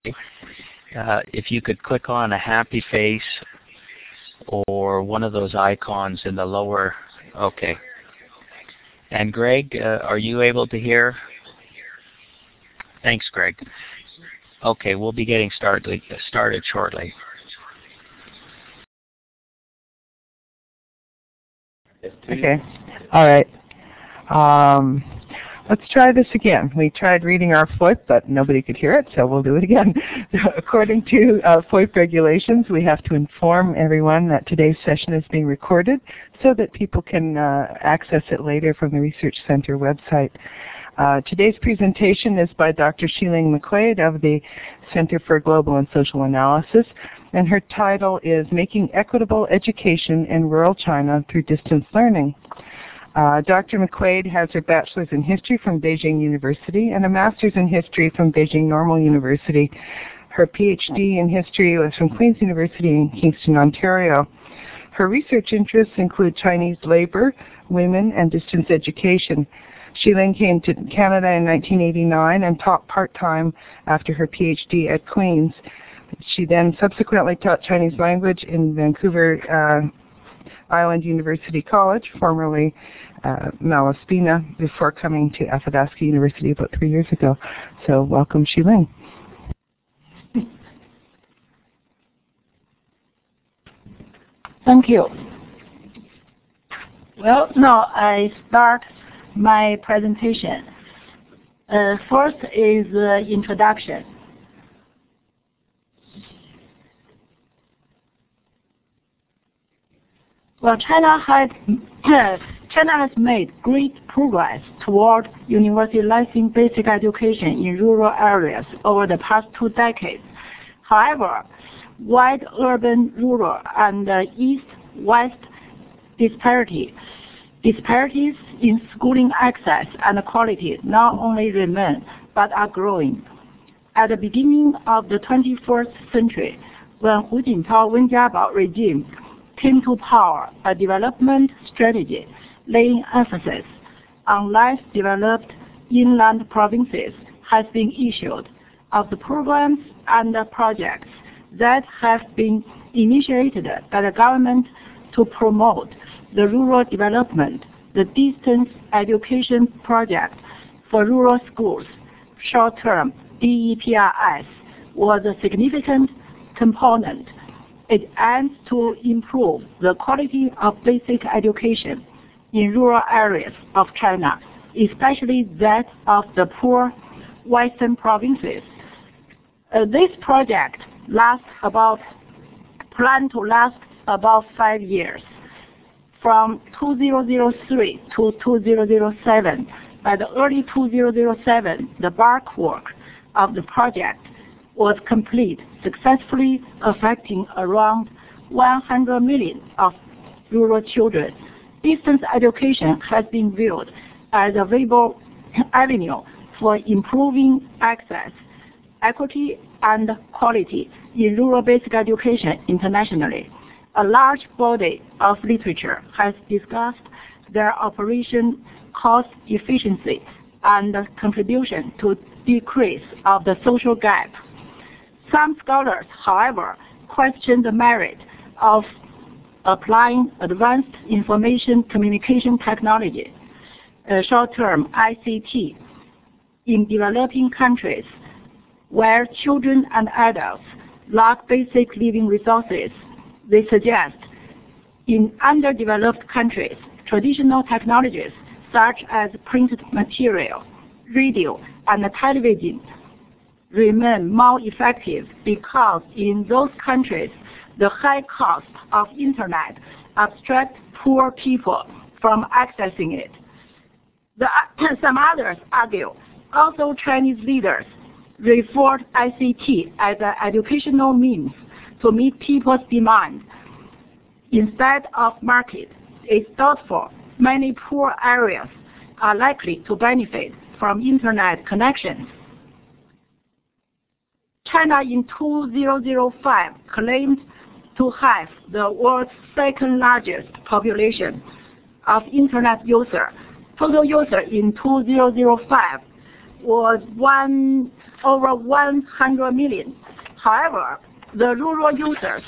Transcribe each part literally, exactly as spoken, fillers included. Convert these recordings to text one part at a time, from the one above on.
uh, if you could click on a happy face or one of those icons in the lower, okay. And Greg, uh, are you able to hear? Thanks, Greg. Okay, we'll be getting started, started shortly. Okay, all right. Um, let's try this again. We tried reading our FOIP, but nobody could hear it, so we'll do it again. According to uh, FOIP regulations, we have to inform everyone that today's session is being recorded so that people can uh, access it later from the Research Center website. Uh, today's presentation is by Doctor Xiling McQuaid of the Center for Global and Social Analysis, and her title is Making Equitable Education in Rural China Through Distance Learning. Uh, Doctor McQuaid has her bachelor's in history from Beijing University and a master's in history from Beijing Normal University. Her PhD in history was from Queen's University in Kingston, Ontario. Her research interests include Chinese labor, women, and distance education. Xiling came to Canada in nineteen eighty-nine and taught part-time after her PhD at Queen's. She then subsequently taught Chinese language in Vancouver uh, Island University College, formerly uh, Malaspina, before coming to Athabasca University about three years ago. So welcome, Xiling. Thank you. Well, now I start my presentation. Uh, first is the uh, introduction. Well, China had China has made great progress toward universalizing basic education in rural areas over the past two decades. However, wide urban-rural and uh, east-west disparity disparities in schooling access and quality not only remain but are growing. At the beginning of the twenty-first century, when Hu Jintao Wen Jiabao regime came to power, a development strategy laying emphasis on less developed inland provinces has been issued. Of the programs and the projects that have been initiated by the government to promote the rural development, the Distance Education Project for Rural Schools, short-term D E P R S, was a significant component. It aims to improve the quality of basic education in rural areas of China, especially that of the poor western provinces. Uh, this project lasts about, planned to last about five years. From two thousand three to two thousand seven, by the early two thousand seven, the bulk work of the project was complete, successfully affecting around one hundred million of rural children. Distance education has been viewed as a viable avenue for improving access, equity, and quality in rural basic education internationally. A large body of literature has discussed their operation cost efficiency and contribution to decrease of the social gap. Some scholars, however, question the merit of applying advanced information communication technology, uh, short-term I C T, in developing countries where children and adults lack basic living resources. They suggest in underdeveloped countries, traditional technologies such as printed material, radio, and television remain more effective because in those countries, the high cost of internet obstructs poor people from accessing it. The, some others argue also Chinese leaders refer to I C T as an educational means to meet people's demand instead of market. It's doubtful many poor areas are likely to benefit from internet connections. China in two thousand five claimed to have the world's second largest population of internet users. Total users in two thousand five was one over one hundred million. However, the rural users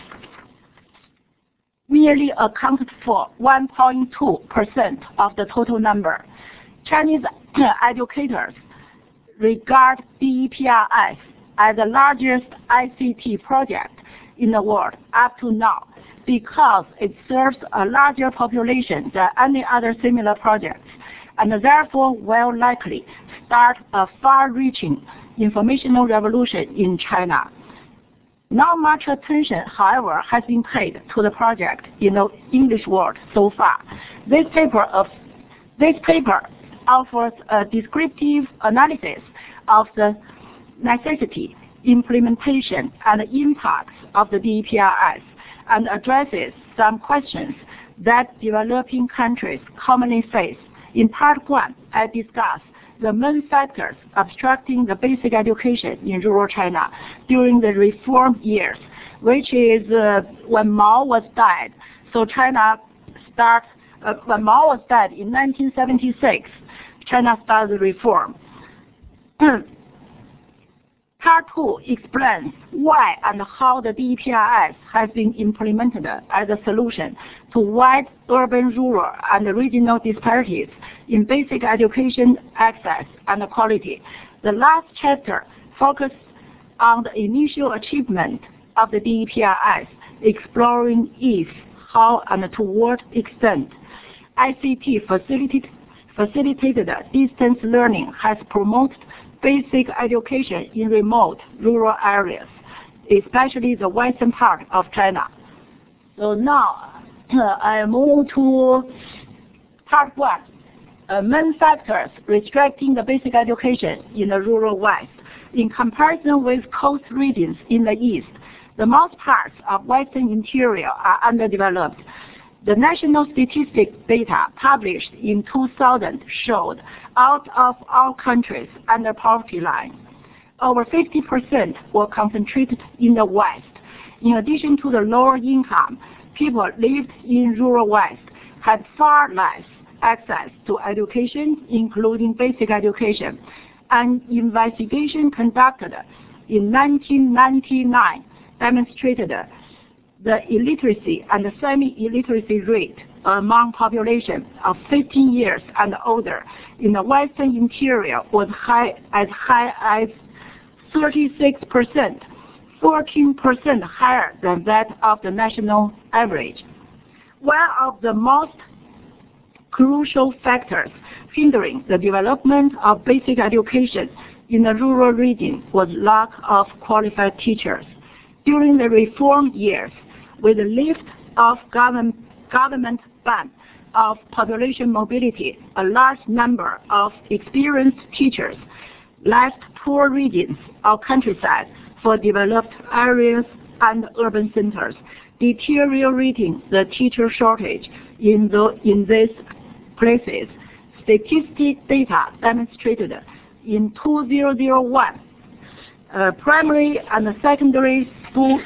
merely accounted for one point two percent of the total number. Chinese educators regard D E P R S as the largest I C T project in the world up to now because it serves a larger population than any other similar projects, and therefore will likely start a far-reaching informational revolution in China. Not much attention, however, has been paid to the project in the English world so far. This paper, of, this paper offers a descriptive analysis of the necessity, implementation, and impacts of the D E P R S and addresses some questions that developing countries commonly face. In part one, I discuss the main factors obstructing the basic education in rural China during the reform years, which is uh, when Mao was dead. So China start, uh, when Mao was dead in nineteen seventy-six, China started reform. Part two explains why and how the D E P R S has been implemented as a solution to wide urban-rural and regional disparities in basic education access and quality. The last chapter focuses on the initial achievement of the D E P R S, exploring if, how, and to what extent I C T facilitated, facilitated distance learning has promoted basic education in remote rural areas, especially the western part of China. So now I move to part one, uh, main factors restricting the basic education in the rural west. In comparison with coast regions in the east, the most parts of western interior are underdeveloped. The national statistic data published in two thousand showed out of all countries under poverty line, over fifty percent were concentrated in the West. In addition to the lower income, people lived in rural West had far less access to education, including basic education. An investigation conducted in nineteen ninety-nine demonstrated the illiteracy and the semi-illiteracy rate among population of fifteen years and older in the western interior was high, as high as thirty-six percent, fourteen percent higher than that of the national average. One of the most crucial factors hindering the development of basic education in the rural region was lack of qualified teachers. During the reform years, with the lift of government, government ban of population mobility, a large number of experienced teachers left poor regions or countryside for developed areas and urban centers, deteriorating the teacher shortage in, the, in these places. Statistic data demonstrated in two thousand one, uh, primary and secondary school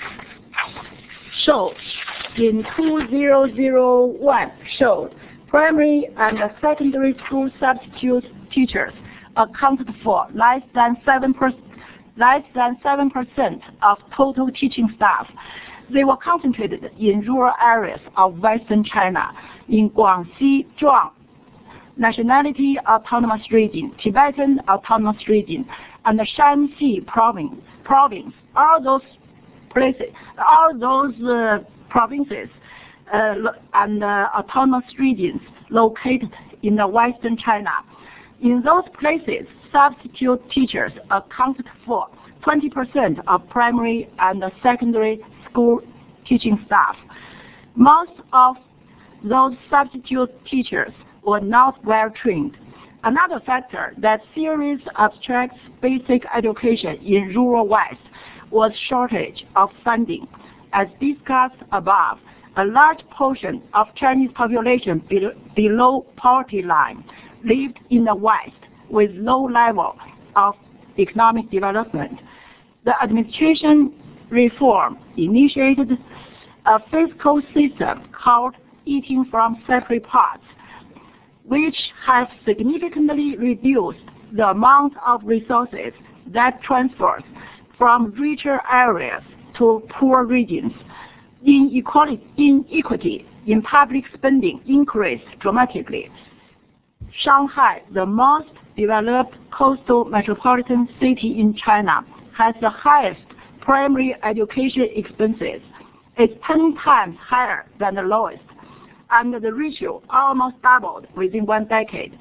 showed in two thousand one showed primary and secondary school substitute teachers accounted for less than seven percent less than seven percent of total teaching staff. They were concentrated in rural areas of western China, in Guangxi Zhuang Nationality Autonomous Region, Tibetan Autonomous Region, and the Shanxi province. province. All those places, all those uh, provinces uh, and uh, autonomous regions located in the western China. In those places, substitute teachers accounted for twenty percent of primary and secondary school teaching staff. Most of those substitute teachers were not well trained. Another factor that seriously obstructs basic education in rural West was shortage of funding. As discussed above, a large portion of Chinese population be below poverty line lived in the West with low level of economic development. The administration reform initiated a fiscal system called eating from separate pots, which has significantly reduced the amount of resources that transfers from richer areas to poor regions. Inequality, inequity in public spending increased dramatically. Shanghai, the most developed coastal metropolitan city in China, has the highest primary education expenses. It's ten times higher than the lowest, and the ratio almost doubled within one decade.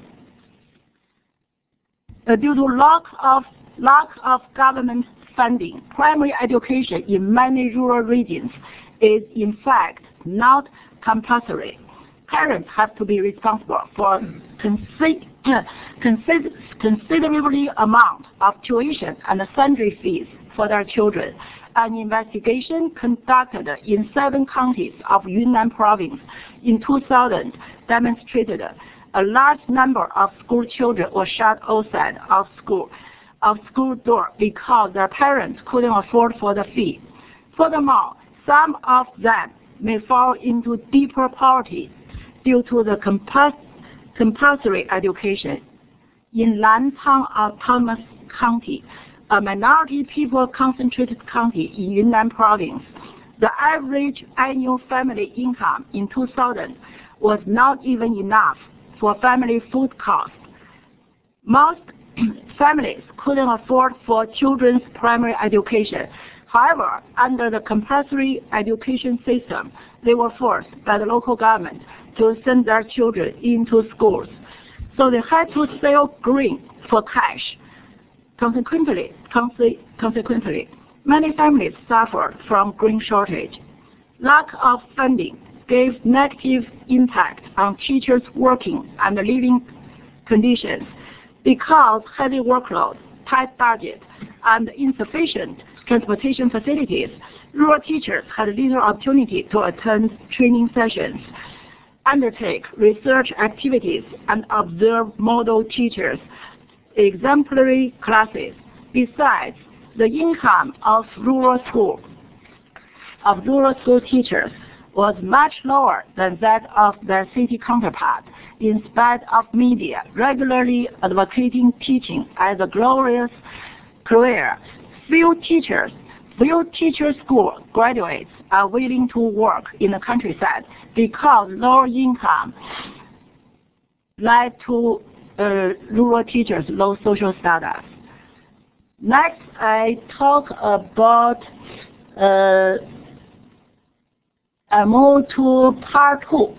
Uh, due to lack of, lack of government funding, primary education in many rural regions is in fact not compulsory. Parents have to be responsible for consider, consider, considerably amount of tuition and sundry fees for their children. An investigation conducted in seven counties of Yunnan province in two thousand demonstrated a large number of school children were shut outside of school, of school door because their parents couldn't afford for the fee. Furthermore, some of them may fall into deeper poverty due to the compuls compulsory education. In Lancang Autonomous County, a minority people concentrated county in Yunnan province, the average annual family income in two thousand was not even enough for family food costs. Most families couldn't afford for children's primary education. However, under the compulsory education system, they were forced by the local government to send their children into schools. So they had to sell grain for cash. Consequently, consequently, many families suffered from grain shortage. Lack of funding gave negative impact on teachers' working and living conditions. Because heavy workload, tight budget, and insufficient transportation facilities, rural teachers had little opportunity to attend training sessions, undertake research activities, and observe model teachers' exemplary classes. Besides, the income of rural school of rural school teachers was much lower than that of their city counterpart, in spite of media regularly advocating teaching as a glorious career. Few teachers, few teacher school graduates are willing to work in the countryside because lower income led to uh, rural teachers' low social status. Next, I talk about uh, I move to part two.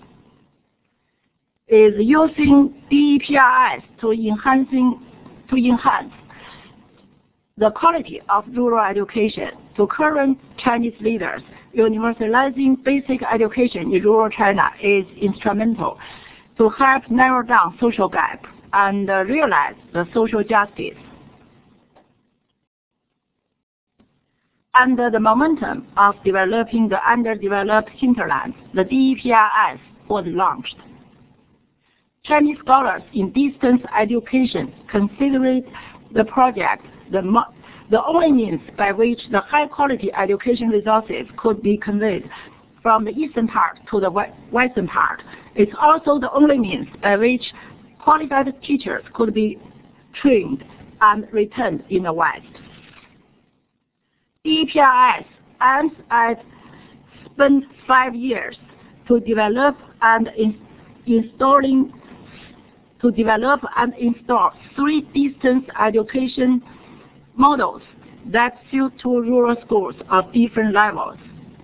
Is using D E P R S to enhancing to enhance the quality of rural education. To current Chinese leaders, universalizing basic education in rural China is instrumental to help narrow down social gap and uh, realize the social justice. Under the momentum of developing the underdeveloped hinterlands, the D E P R S was launched. Chinese scholars in distance education considered the project the, the only means by which the high-quality education resources could be conveyed from the eastern part to the western part. It's also the only means by which qualified teachers could be trained and returned in the West. D E P R S aims at spent five years to develop and in, installing to develop and install three distance education models that suit to rural schools of different levels.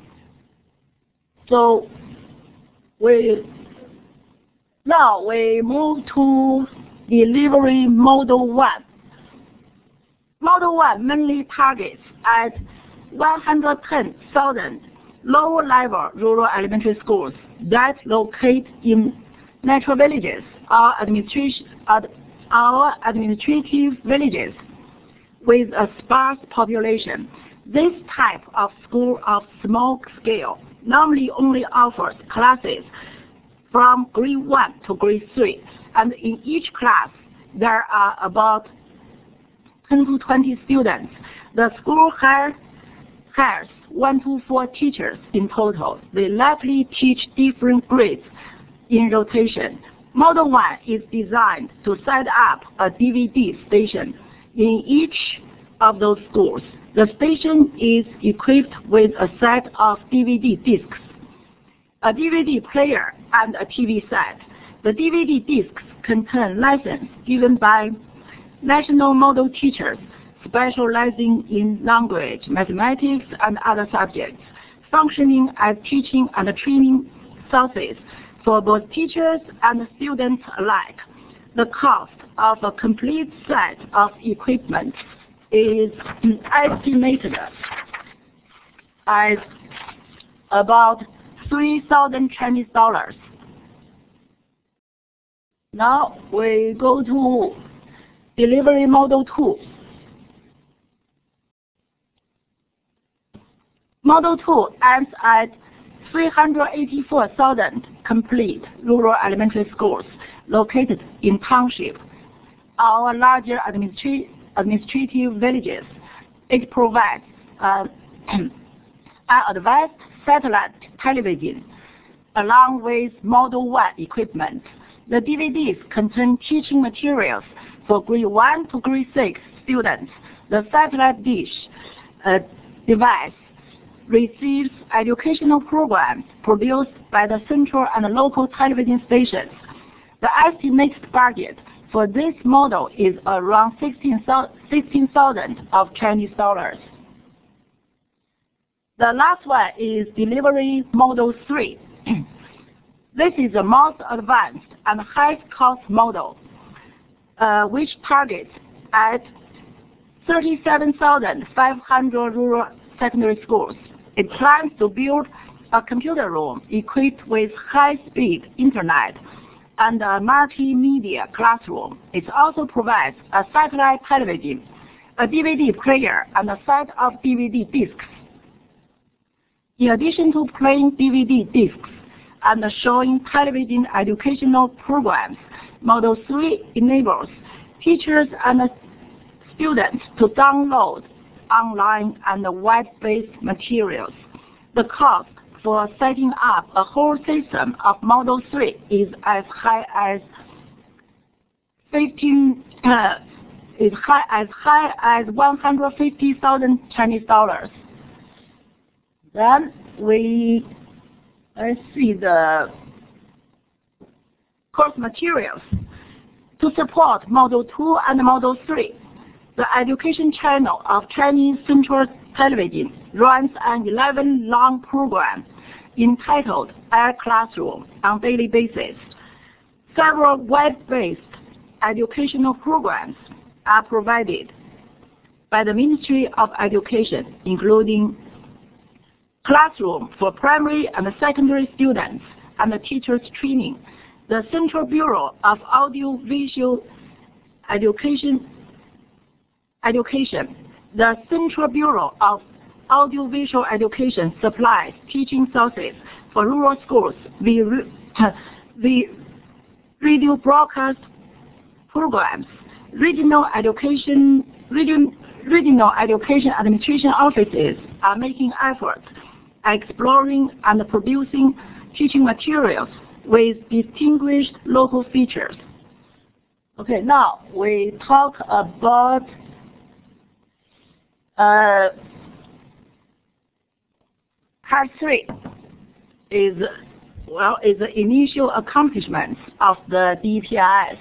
So we now we move to delivery model one. Model one mainly targets at one hundred ten thousand low-level rural elementary schools that locate in natural villages or administration, or administrative villages with a sparse population. This type of school of small scale normally only offers classes from grade one to grade three, and in each class there are about ten to twenty students. The school has, has one to four teachers in total. They likely teach different grades in rotation. Model one is designed to set up a D V D station in each of those schools. The station is equipped with a set of D V D discs, a D V D player, and a T V set. The D V D discs contain lessons given by national model teachers specializing in language, mathematics, and other subjects, functioning as teaching and training sources for both teachers and students alike. The cost of a complete set of equipment is estimated as about three thousand Chinese dollars. Now we go to delivery model two. Model two aims at three hundred eighty-four thousand complete rural elementary schools located in township or larger administrative administrative villages. It provides uh, an advanced satellite television along with Model one equipment. The D V Ds contain teaching materials for grade one to grade six students. The satellite dish uh, device receives educational programs produced by the central and local television stations. The estimated budget for this model is around sixteen thousand of Chinese dollars. The last one is delivery model three. This is the most advanced and highest cost model, uh, which targets at thirty-seven thousand five hundred rural secondary schools. It plans to build a computer room equipped with high-speed internet and a multimedia classroom. It also provides a satellite television, a D V D player, and a set of D V D discs. In addition to playing D V D discs and showing television educational programs, Model three enables teachers and students to download online and web-based materials. The cost for setting up a whole system of Model three is as high as fifteen, uh, is high as high as one hundred fifty thousand Chinese dollars. Then we let's see the course materials to support Model two and Model three. The education channel of Chinese Central Television runs an eleven-long program entitled Air Classroom on daily basis. Several web-based educational programs are provided by the Ministry of Education, including Classroom for primary and secondary students and the teachers training, the Central Bureau of Audiovisual Education Education. The Central Bureau of Audiovisual Education supplies teaching sources for rural schools. The, the radio broadcast programs, regional education, region, regional education administration offices are making efforts exploring and producing teaching materials with distinguished local features. Okay, now we talk about Uh, part three is, well, is the initial accomplishments of the D P I S.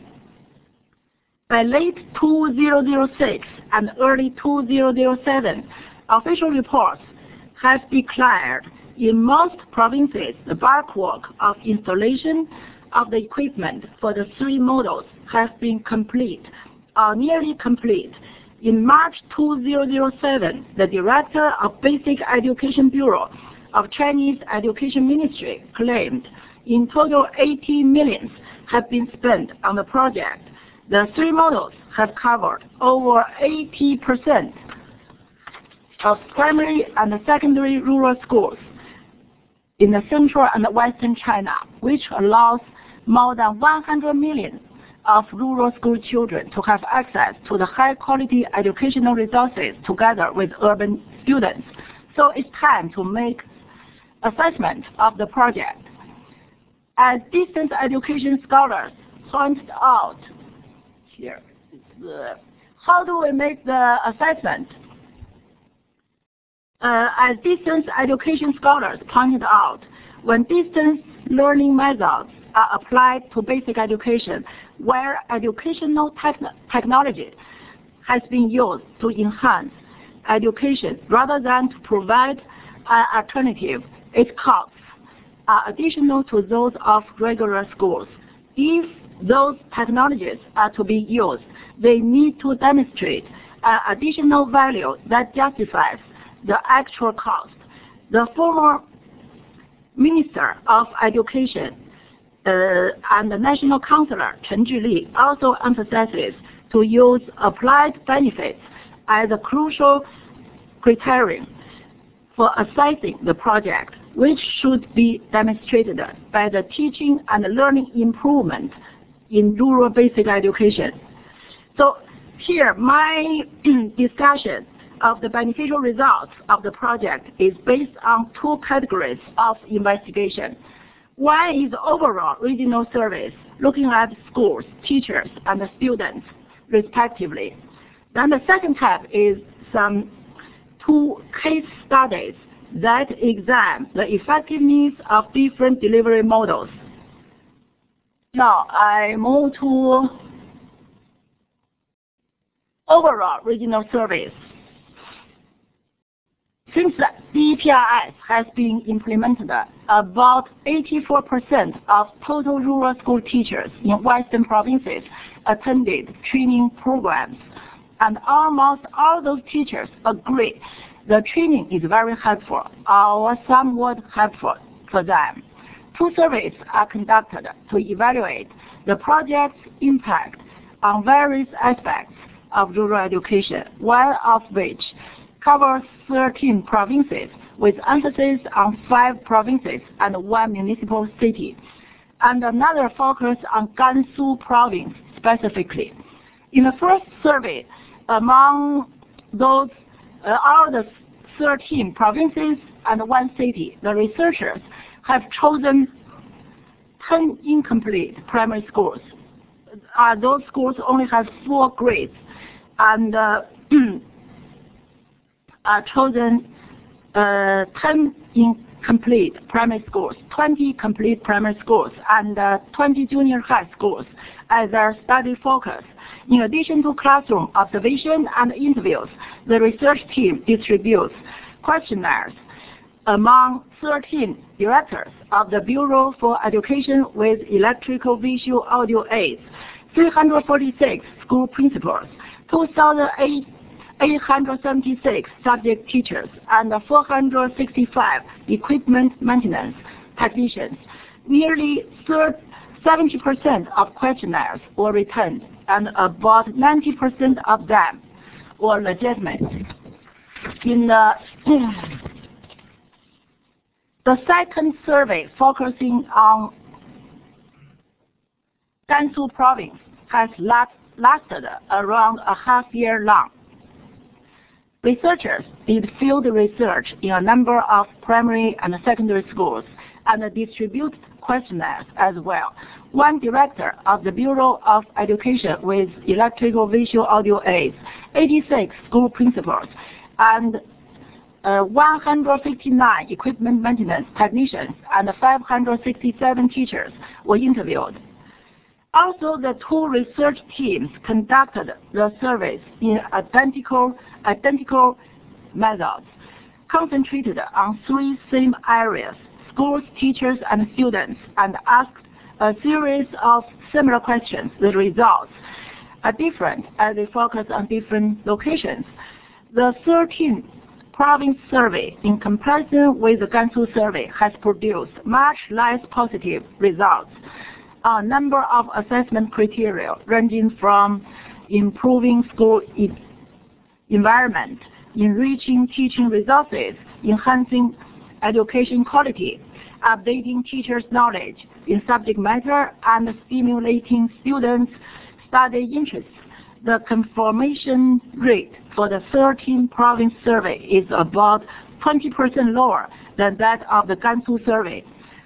By late two thousand six and early two thousand seven, official reports have declared in most provinces the bulk work of installation of the equipment for the three models has been complete or nearly complete. In March two thousand seven, the Director of Basic Education Bureau of Chinese Education Ministry claimed in total eighty millions have been spent on the project. The three models have covered over eighty percent of primary and secondary rural schools in the central and western China, which allows more than one hundred million of rural school children to have access to the high-quality educational resources together with urban students. So it's time to make assessment of the project. as distance education scholars pointed out here, uh, how do we make the assessment? Uh, as distance education scholars pointed out, when distance learning methods are applied to basic education, where educational techn technology has been used to enhance education rather than to provide an alternative, its costs are additional to those of regular schools. If those technologies are to be used, they need to demonstrate an additional value that justifies the actual cost. The former Minister of Education uh, and the National Counselor Chen Zhili also emphasizes to use applied benefits as a crucial criterion for assessing the project, which should be demonstrated by the teaching and learning improvement in rural basic education. So here, my discussion of the beneficial results of the project is based on two categories of investigation. One is overall regional surveys, looking at schools, teachers, and the students, respectively. Then the second type is some two case studies that examine the effectiveness of different delivery models. Now I move to overall regional surveys. Since the D E P R S has been implemented, about eighty-four percent of total rural school teachers in western provinces attended training programs, and almost all those teachers agree the training is very helpful or somewhat helpful for them. Two surveys are conducted to evaluate the project's impact on various aspects of rural education, one of which covers thirteen provinces with emphasis on five provinces and one municipal city, and another focus on Gansu province specifically. In the first survey, among those uh, all the thirteen provinces and one city, the researchers have chosen ten incomplete primary schools. Uh, those schools only have four grades, and uh, are chosen uh, ten incomplete primary schools, twenty complete primary schools, and uh, twenty junior high schools as their study focus. In addition to classroom observation and interviews, the research team distributes questionnaires among thirteen directors of the Bureau for Education with Electrical Visual Audio Aids, three hundred forty-six school principals, two thousand eight hundred seventy-six subject teachers, and four hundred sixty-five equipment maintenance technicians. Nearly seventy percent of questionnaires were returned, and about ninety percent of them were legitimate. In the, the second survey, focusing on Gansu province, has last, lasted around a half year long. Researchers did field research in a number of primary and secondary schools and distributed questionnaires as well. One director of the Bureau of Education with Electrical Visual Audio Aids, eighty-six school principals, and uh, one hundred fifty-nine equipment maintenance technicians and five hundred sixty-seven teachers were interviewed. Also, the two research teams conducted the surveys in identical, identical methods, concentrated on three same areas: schools, teachers, and students, and asked a series of similar questions. The results are different as they focus on different locations. The thirteen province survey, in comparison with the Gansu survey, has produced much less positive results. A number of assessment criteria ranging from improving school e environment, enriching teaching resources, enhancing education quality, updating teachers' knowledge in subject matter, and stimulating students' study interests. The confirmation rate for the thirteen province survey is about twenty percent lower than that of the Gansu survey.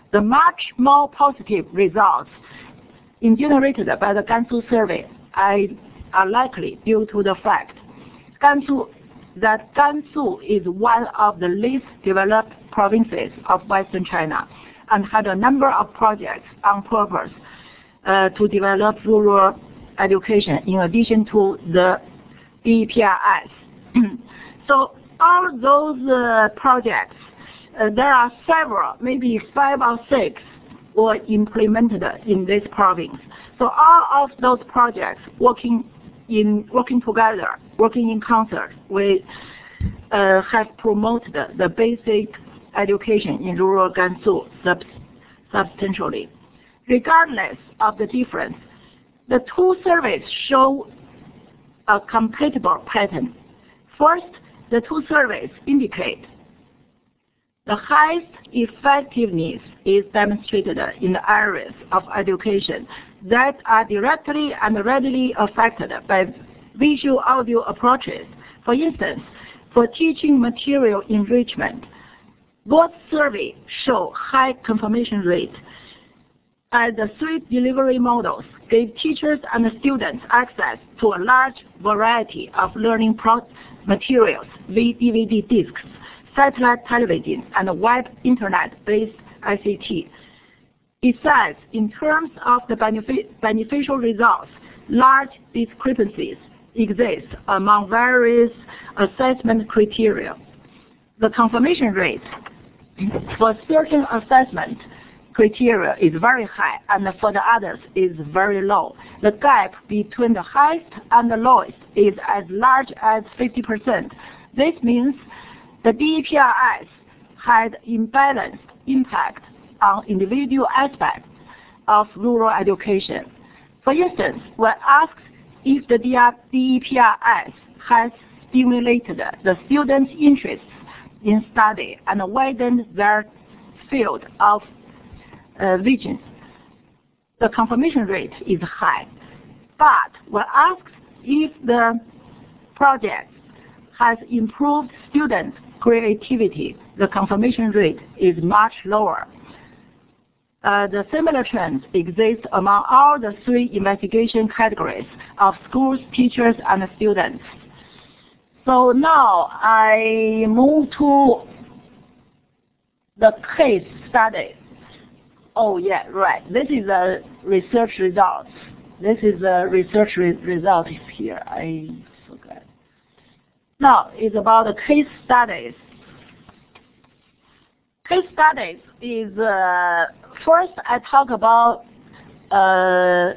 The much more positive results in generated by the Gansu survey are likely due to the fact Gansu, that Gansu is one of the least developed provinces of Western China and had a number of projects on purpose uh, to develop rural education in addition to the D E P R S. So all those uh, projects, uh, there are several, maybe five or six, were implemented in this province. So all of those projects working in working together, working in concert, we uh, have promoted the basic education in rural Gansu sub substantially. Regardless of the difference, the two surveys show a compatible pattern. First, the two surveys indicate the highest effectiveness is demonstrated in the areas of education that are directly and readily affected by visual audio approaches. For instance, for teaching material enrichment, both surveys show high confirmation rate, as the three delivery models gave teachers and students access to a large variety of learning materials via D V D discs, satellite television, and web internet-based I C T. Besides, in terms of the benefit, beneficial results, large discrepancies exist among various assessment criteria. The confirmation rate for certain assessment criteria is very high, and for the others is very low. The gap between the highest and the lowest is as large as fifty percent. This means the D E P R S had imbalanced impact on individual aspects of rural education. For instance, when asked if the D E P R S has stimulated the students' interests in study and widened their field of uh, vision, the confirmation rate is high. But when asked if the project has improved student creativity, the confirmation rate is much lower. Uh, the similar trends exist among all the three investigation categories of schools, teachers, and students. So now I move to the case study. Oh yeah, right. This is a research result. This is a research re result here. I forgot. Now it's about the case studies. Case studies is uh, first I talk about uh,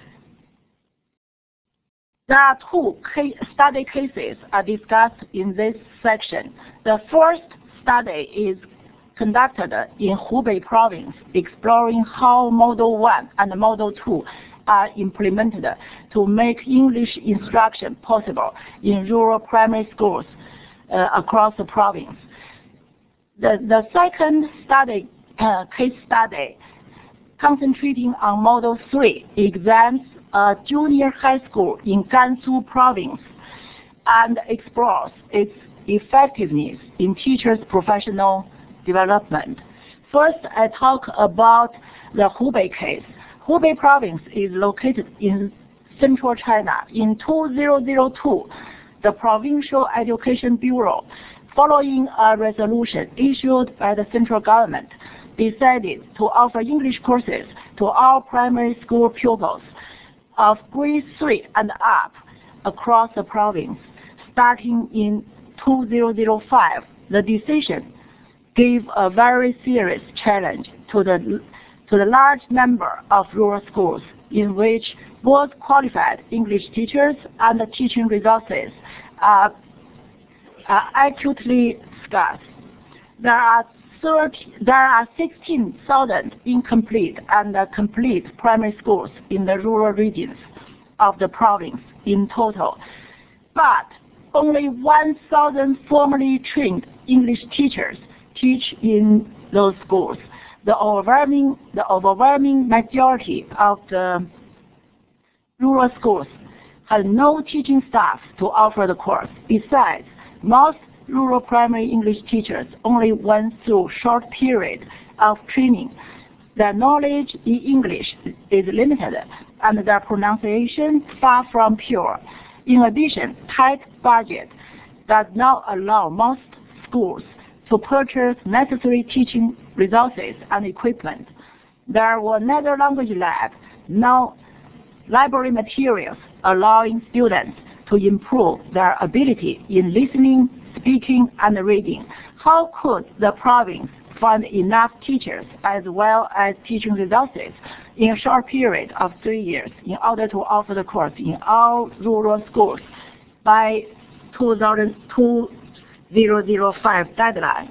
there are two case study cases are discussed in this section. The first study is conducted in Hubei province, exploring how Model one and Model two are implemented to make English instruction possible in rural primary schools uh, across the province. The, the second study, uh, case study, concentrating on Model three, examines a junior high school in Gansu province and explores its effectiveness in teachers' professional development. First, I talk about the Hubei case. Hubei province is located in central China. In two thousand two, the Provincial Education Bureau, following a resolution issued by the central government, decided to offer English courses to all primary school pupils of grade three and up across the province. Starting in two thousand five, the decision gave a very serious challenge to the to the large number of rural schools in which both qualified English teachers and the teaching resources are, are acutely scarce. There are thirty, there are sixteen thousand incomplete and uh, complete primary schools in the rural regions of the province in total, but only one thousand formally trained English teachers teach in those schools. The overwhelming, the overwhelming majority of the rural schools have no teaching staff to offer the course. Besides, most rural primary English teachers only went through short period of training Their knowledge in English is limited, and their pronunciation far from pure. In addition, tight budget does not allow most schools to purchase necessary teaching resources and equipment. There were neither language lab nor library materials allowing students to improve their ability in listening, speaking, and reading. How could the province find enough teachers as well as teaching resources in a short period of three years in order to offer the course in all rural schools by two thousand five deadline?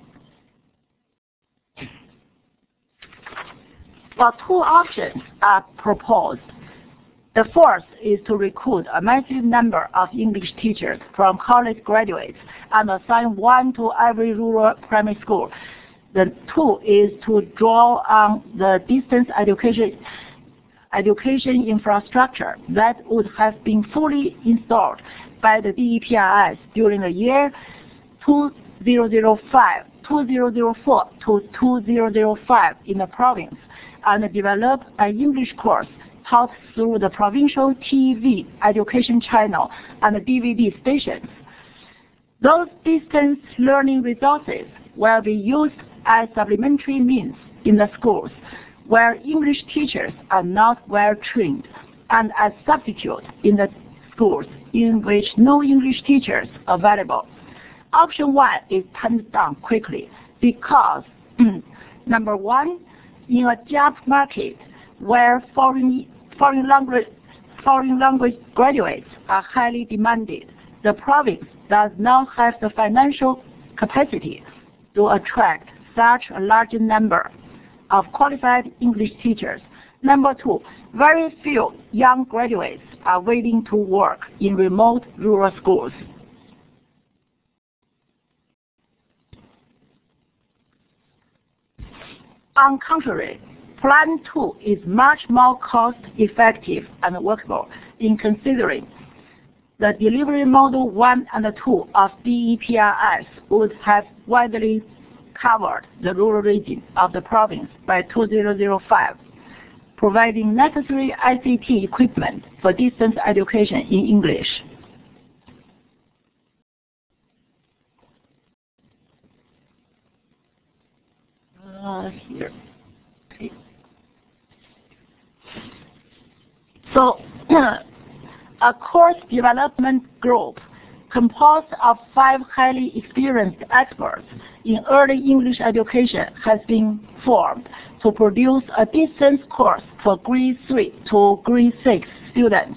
Well, two options are proposed. The first is to recruit a massive number of English teachers from college graduates and assign one to every rural primary school. The two is to draw on the distance education education infrastructure that would have been fully installed by the D E P R S during the year two thousand five, two thousand four to two thousand five in the province, and develop an English course taught through the provincial T V education channel and D V D stations. Those distance learning resources will be used as supplementary means in the schools where English teachers are not well trained, and as substitute in the schools in which no English teachers are available. Option one is turned down quickly because, number one, in a job market where foreign foreign language foreign language graduates are highly demanded, the province does not have the financial capacity to attract such a large number of qualified English teachers. Number two, very few young graduates are willing to work in remote rural schools. On contrary, Plan two is much more cost-effective and workable in considering the delivery model one and two of D E P R S would have widely covered the rural region of the province by two thousand five, providing necessary I C T equipment for distance education in English. Uh, here. Okay. So, a course development group composed of five highly experienced experts in early English education has been formed to produce a distance course for grade three to grade six students.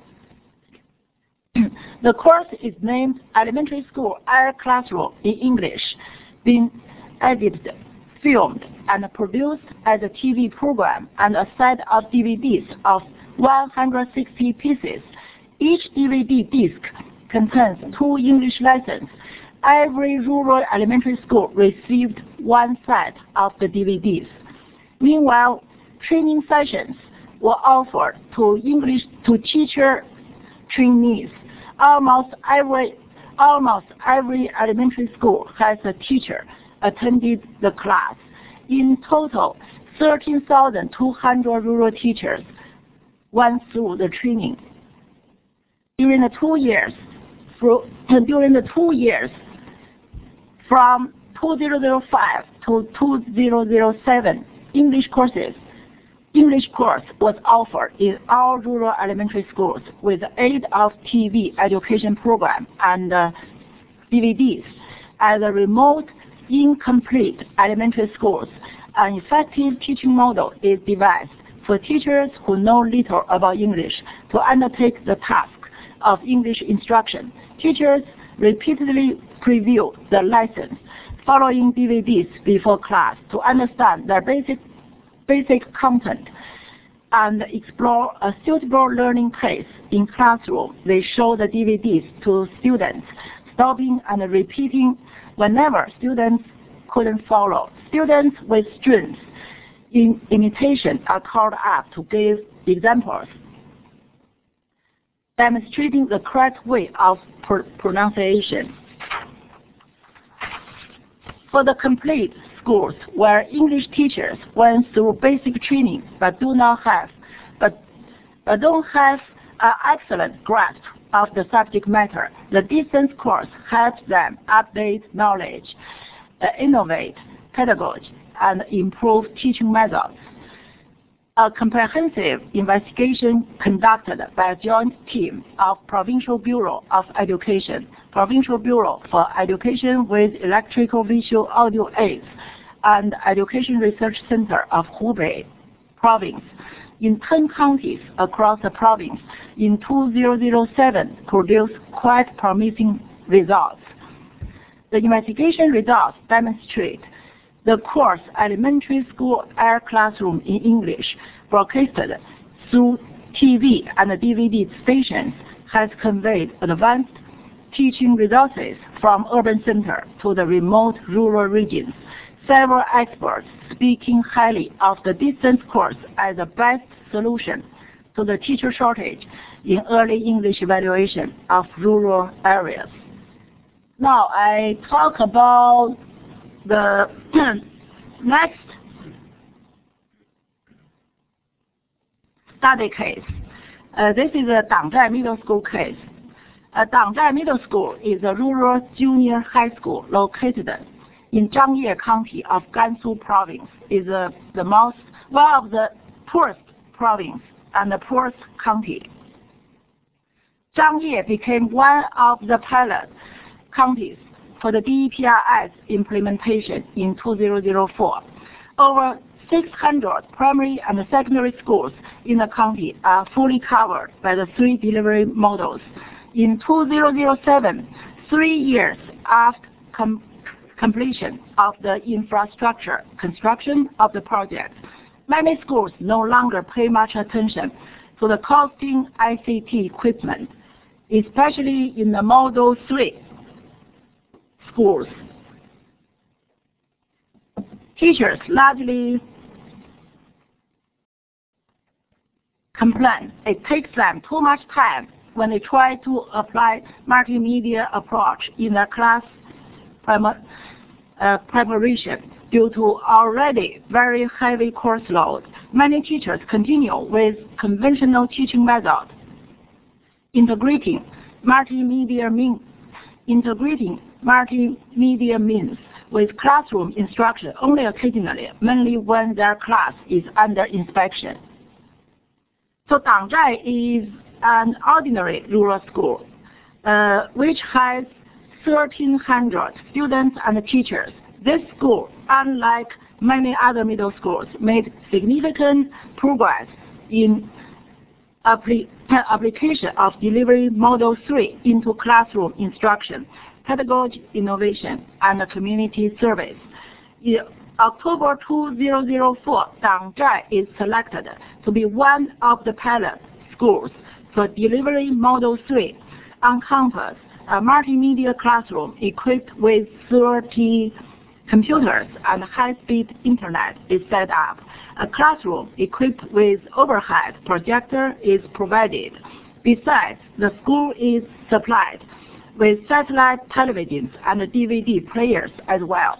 The course is named Elementary School Air Classroom in English, being edited, filmed, and produced as a T V program and a set of D V Ds of one hundred sixty pieces. Each D V D disc contains two English lessons. Every rural elementary school received one set of the D V Ds. Meanwhile, training sessions were offered to English to teacher trainees. Almost every almost every elementary school has a teacher attended the class. In total, thirteen thousand two hundred rural teachers went through the training. During the two years, for, during the two years from two thousand five to two thousand seven, English courses, English course was offered in all rural elementary schools with the aid of T V education program and uh, D V Ds. As a remote, incomplete elementary schools, an effective teaching model is devised for teachers who know little about English to undertake the task of English instruction. Teachers repeatedly preview the lessons following D V Ds before class to understand their basic, basic content and explore a suitable learning pace in classroom. They show the D V Ds to students, stopping and repeating whenever students couldn't follow. Students with strengths in imitation are called up to give examples, demonstrating the correct way of pr pronunciation. For the complete schools where English teachers went through basic training but do not have, but, but don't have an excellent grasp of the subject matter. The distance course helps them update knowledge, uh, innovate pedagogy, and improve teaching methods. A comprehensive investigation conducted by a joint team of Provincial Bureau of Education, Provincial Bureau for Education with Electrical Visual Audio Aids, and Education Research Center of Hubei Province in ten counties across the province in two thousand seven produced quite promising results. The investigation results demonstrate the course Elementary School Air Classroom in English, broadcasted through T V and D V D stations, has conveyed advanced teaching resources from urban center to the remote rural regions. Several experts speaking highly of the distance course as the best solution to the teacher shortage in early English evaluation of rural areas. Now I talk about the next study case. Uh, this is a Dangzhai Middle School case. Uh, Dangzhai Middle School is a rural junior high school located in Zhangye County of Gansu Province. Is uh, the most one of the poorest province and the poorest county. Zhangye became one of the pilot counties for the D E P R S implementation in two thousand four. Over six hundred primary and secondary schools in the county are fully covered by the three delivery models. In two thousand seven, three years after com completion of the infrastructure construction of the project, many schools no longer pay much attention to the costing I C T equipment, especially in the Model three schools. Teachers largely complain it takes them too much time when they try to apply multimedia approach in their class uh, preparation. Due to already very heavy course load, many teachers continue with conventional teaching methods. Integrating multimedia means integrating multimedia means with classroom instruction only occasionally, mainly when their class is under inspection. So Dangzhai is an ordinary rural school, uh, which has thirteen hundred students and teachers. This school, unlike many other middle schools, made significant progress in appli application of delivery Model three into classroom instruction, pedagogy innovation, and community service. In October two thousand four, Dangzhai is selected to be one of the pilot schools for delivery Model three on campus. A multimedia classroom equipped with thirty computers and high-speed internet is set up. A classroom equipped with overhead projector is provided. Besides, the school is supplied with satellite televisions and D V D players as well.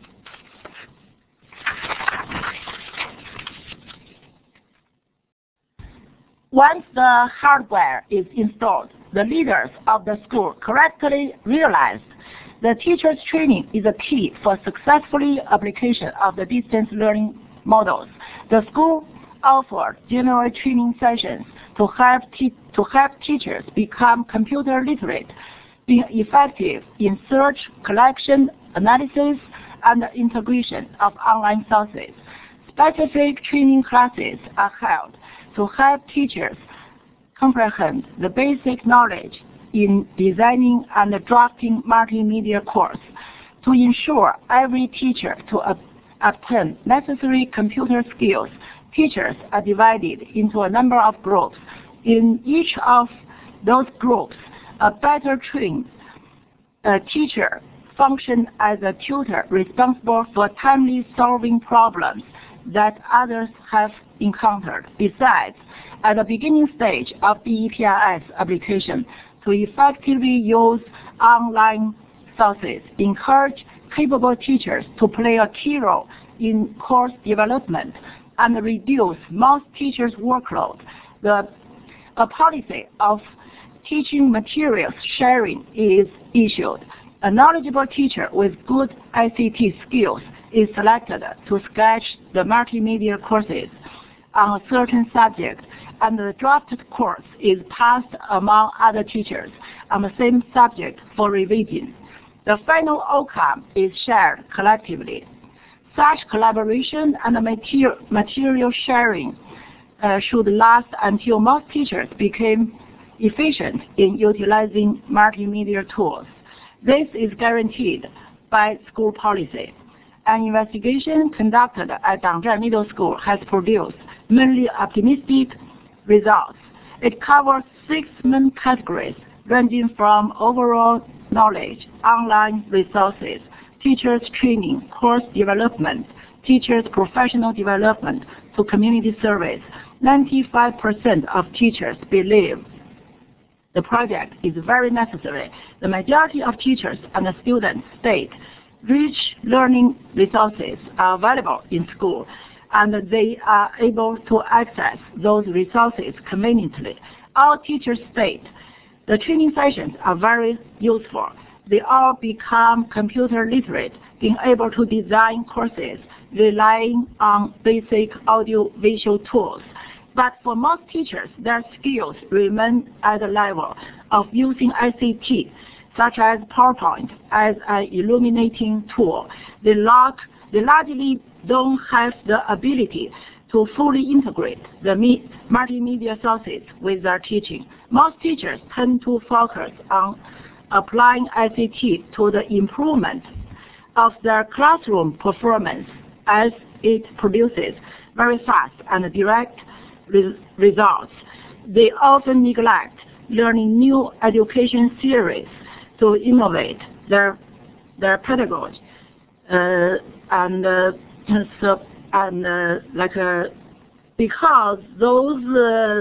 Once the hardware is installed, the leaders of the school correctly realized the teacher's training is a key for successful application of the distance learning models. The school offered general training sessions to help, te to help teachers become computer literate, being effective in search, collection, analysis, and integration of online sources. Specific training classes are held to help teachers comprehend the basic knowledge in designing and drafting multimedia course. To ensure every teacher to ob obtain necessary computer skills, teachers are divided into a number of groups. In each of those groups, a better trained uh, teacher functions as a tutor responsible for timely solving problems that others have encountered. Besides, at the beginning stage of D E P R S application, to effectively use online sources, encourage capable teachers to play a key role in course development and reduce most teachers' workload. The a policy of teaching materials sharing is issued. A knowledgeable teacher with good I C T skills is selected to sketch the multimedia courses on a certain subject, and the drafted course is passed among other teachers on the same subject for revision. The final outcome is shared collectively. Such collaboration and material, material sharing uh, should last until most teachers became efficient in utilizing multimedia tools. This is guaranteed by school policy. An investigation conducted at Dangzhai Middle School has produced mainly optimistic results. It covers six main categories, ranging from overall knowledge, online resources, teachers training, course development, teachers professional development, to community service. ninety-five percent of teachers believe the project is very necessary. The majority of teachers and the students state rich learning resources are available in school, and they are able to access those resources conveniently. All teachers state the training sessions are very useful. They all become computer literate, being able to design courses relying on basic audio-visual tools. But for most teachers, their skills remain at the level of using I C T, such as PowerPoint, as an illuminating tool. They, lack, they largely don't have the ability to fully integrate the multimedia sources with their teaching. Most teachers tend to focus on applying I C T to the improvement of their classroom performance, as it produces very fast and direct re results. They often neglect learning new education theories to innovate their their pedagogy, uh, and uh, so and uh, like uh, because those uh,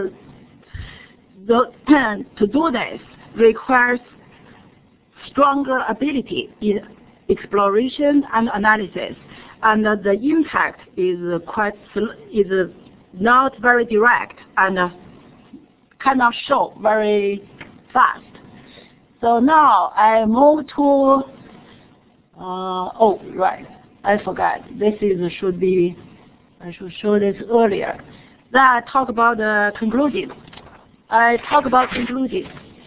the, to do this requires stronger ability in exploration and analysis, and uh, the impact is uh, quite is uh, not very direct and uh, cannot show very fast. So now I move to uh, oh right, I forgot. This is should be I should show this earlier. Then I talk about the conclusion. I talk about conclusion.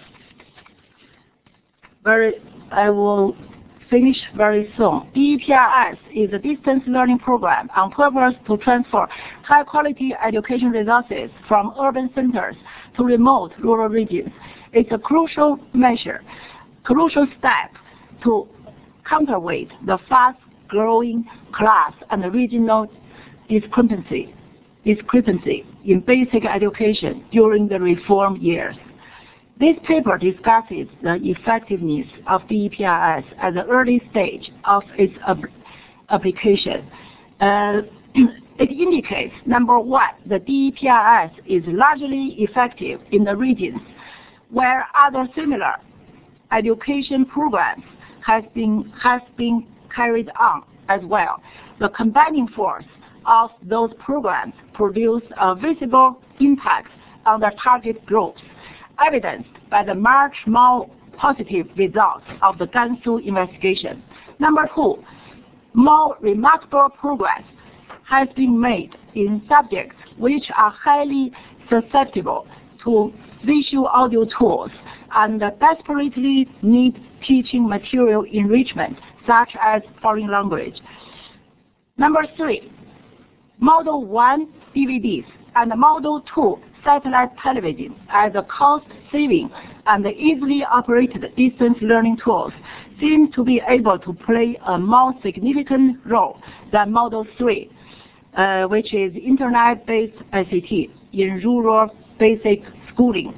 Very I will finish very soon. D E P R S is a distance learning program on purpose to transfer high-quality education resources from urban centers to remote rural regions. It's a crucial measure, crucial step to counterweight the fast-growing class and regional discrepancy, discrepancy in basic education during the reform years. This paper discusses the effectiveness of D E P R S at the early stage of its application. Uh, it indicates, number one, the D E P R S is largely effective in the regions where other similar education programs has been, has been carried on as well. The combining force of those programs produce a visible impact on the target groups, evidenced by the much more positive results of the Gansu investigation. Number two, more remarkable progress has been made in subjects which are highly susceptible to visual audio tools and desperately need teaching material enrichment, such as foreign language. Number three, Model one D V Ds and Model two satellite television as a cost-saving and easily operated distance learning tools seem to be able to play a more significant role than Model three, uh, which is internet-based I C T in rural basic schooling.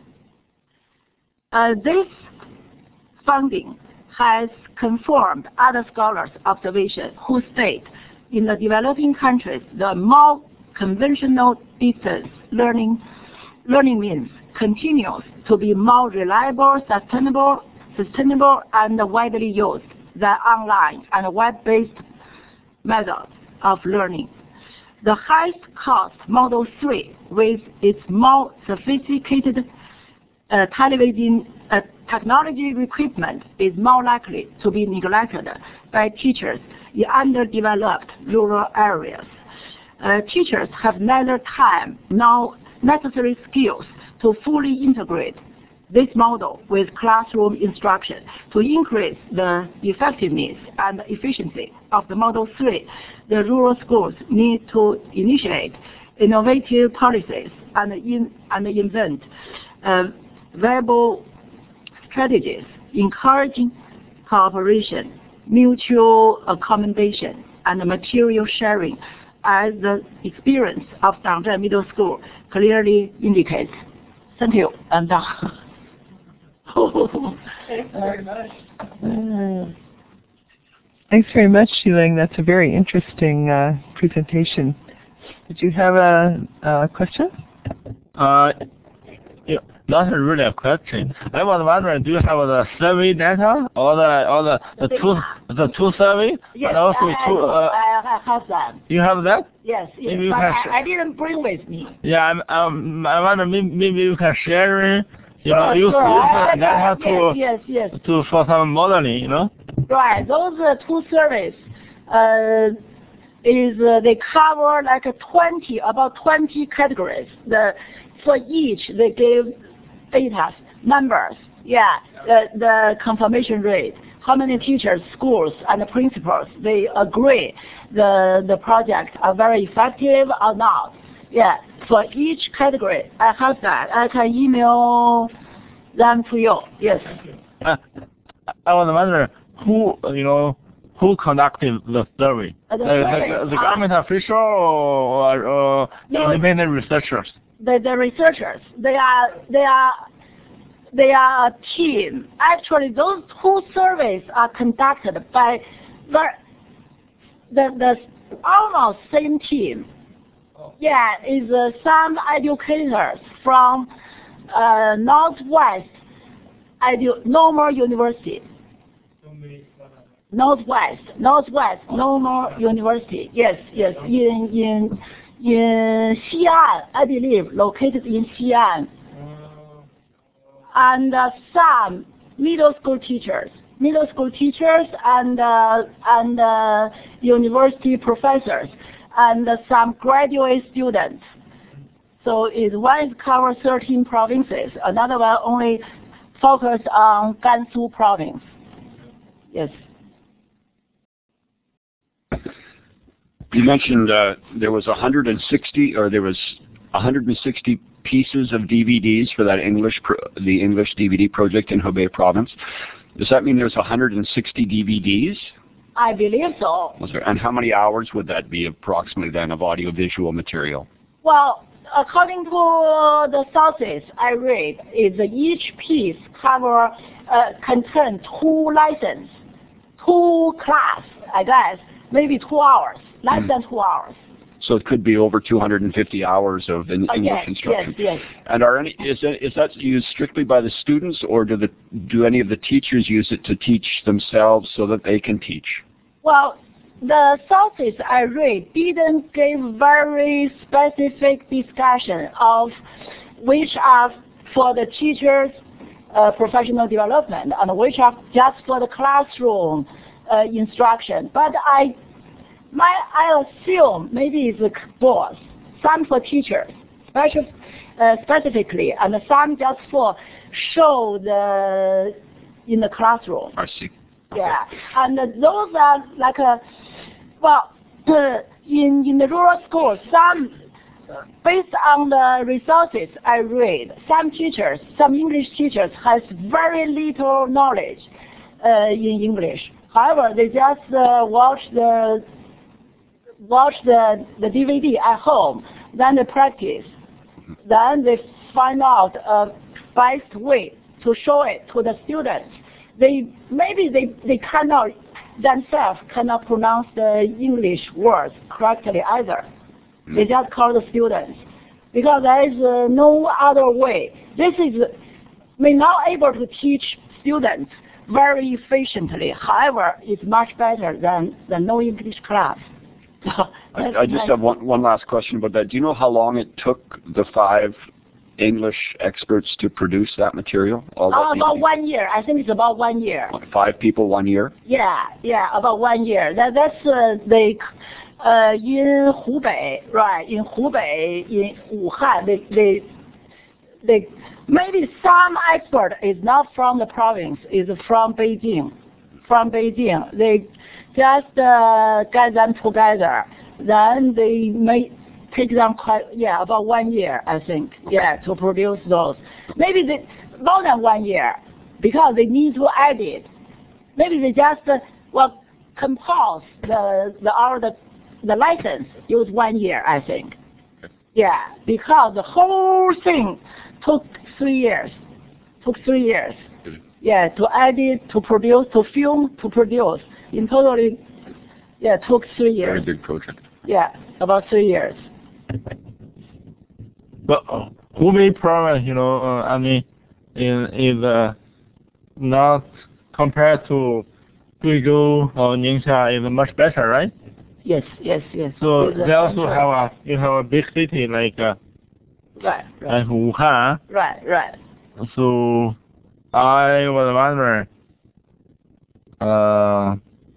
Uh, this funding has confirmed other scholars' observation who state in the developing countries, the more conventional distance learning learning means continues to be more reliable, sustainable, sustainable, and widely used. than online and web-based methods of learning. The highest cost Model three, with its more sophisticated uh, television uh, technology equipment, is more likely to be neglected by teachers in underdeveloped rural areas. Uh, teachers have neither time nor necessary skills to fully integrate this model with classroom instruction. To increase the effectiveness and efficiency of the Model three, the rural schools need to initiate innovative policies and, in, and invent uh, viable strategies, encouraging cooperation, mutual accommodation, and material sharing, as the experience of Dangzhen Middle School clearly indicates. Thank you. I'm done. Thanks very much. Uh, Thanks very much, Xiling. That's a very interesting uh, presentation. Did you have a, a question? Uh, yeah, not really a question. I was wondering, do you have the survey data or the or the the two the two survey? Yes, and also I, two, uh, I have that. You have that? Yes, yes, Maybe you but can I, I didn't bring with me. Yeah, I'm, um, I wonder maybe, maybe you can share it. You know, Oh, use, sure. use I, data I, to yes, yes, yes. to for some modeling. You know. Right. Those uh, two surveys uh, is uh, they cover like a twenty about twenty categories. The for each they give data numbers. Yeah, the the confirmation rate, how many teachers, schools, and principals they agree the the projects are very effective or not. Yeah, for each category I have that. I can email them to you. Yes. Uh, I was wondering who you know who conducted the survey. Uh, the, the, survey. the, the government uh, official or, or no, independent researchers? The the researchers they are they are. They are a team. Actually, those two surveys are conducted by the, the, the almost same team. Yeah, is uh, some educators from uh, Northwest Edu Normal University. Northwest, Northwest Normal University. Yes, yes, in in in Xi'an, I believe, located in Xi'an. And uh, some middle school teachers, middle school teachers, and uh, and uh, university professors, and uh, some graduate students. So it one covers thirteen provinces, another one only focused on Gansu province. Yes. You mentioned uh, there was one hundred sixty, or there was one hundred sixty pieces of D V Ds for that English, pro the English D V D project in Hebei province. Does that mean there's one hundred sixty D V Ds? I believe so. Was there, and how many hours would that be approximately then of audiovisual material? Well, according to the sources I read, is each piece cover uh, contain two lessons, two class, I guess, maybe two hours, less mm. than two hours. So it could be over two hundred fifty hours of in, uh, English yes, instruction. Yes, yes. And are any is that, is that used strictly by the students, or do the do any of the teachers use it to teach themselves so that they can teach? Well, the sources I read didn't give very specific discussion of which are for the teachers' uh, professional development and which are just for the classroom uh, instruction. But I. My, I assume maybe it's both. Some for teachers, special, uh, specifically, and some just for show the in the classroom. I see. Yeah, and uh, those are like a well uh, in in the rural schools. Some based on the resources I read, some teachers, some English teachers has very little knowledge uh, in English. However, they just uh, watch the watch the, the D V D at home, then they practice. Then they find out a best way to show it to the students. They maybe they, they cannot themselves cannot pronounce the English words correctly either. They just call the students because there is uh, no other way. This is may not able to teach students very efficiently. However, it's much better than the no English class. So I, I just have one, one last question about that. Do you know how long it took the five English experts to produce that material? All Oh, that about one year. I think it's about one year. Five people, one year? Yeah, yeah, about one year. That, that's uh, they, uh, in Hubei, right, in Hubei, in Wuhan, they, they, they, maybe some expert is not from the province, is from Beijing, from Beijing. They just uh, get them together. Then they may take them quite, yeah, about one year, I think, yeah, to produce those. Maybe they, more than one year, because they need to edit. Maybe they just, uh, well, compose the, the, or the, the license use one year, I think. Yeah, because the whole thing took three years, took three years. Yeah, to edit, to produce, to film, to produce. In total, yeah, took three years. Very big project. Yeah, about three years. But uh, Hubei province, you know, uh, I mean, is, is uh, not compared to Guizhou or Ningxia is much better, right? Yes, yes, yes. So It's they also central. have a you have a big city like uh, Right, right, like Wuhan. right, right. So I was wondering, uh,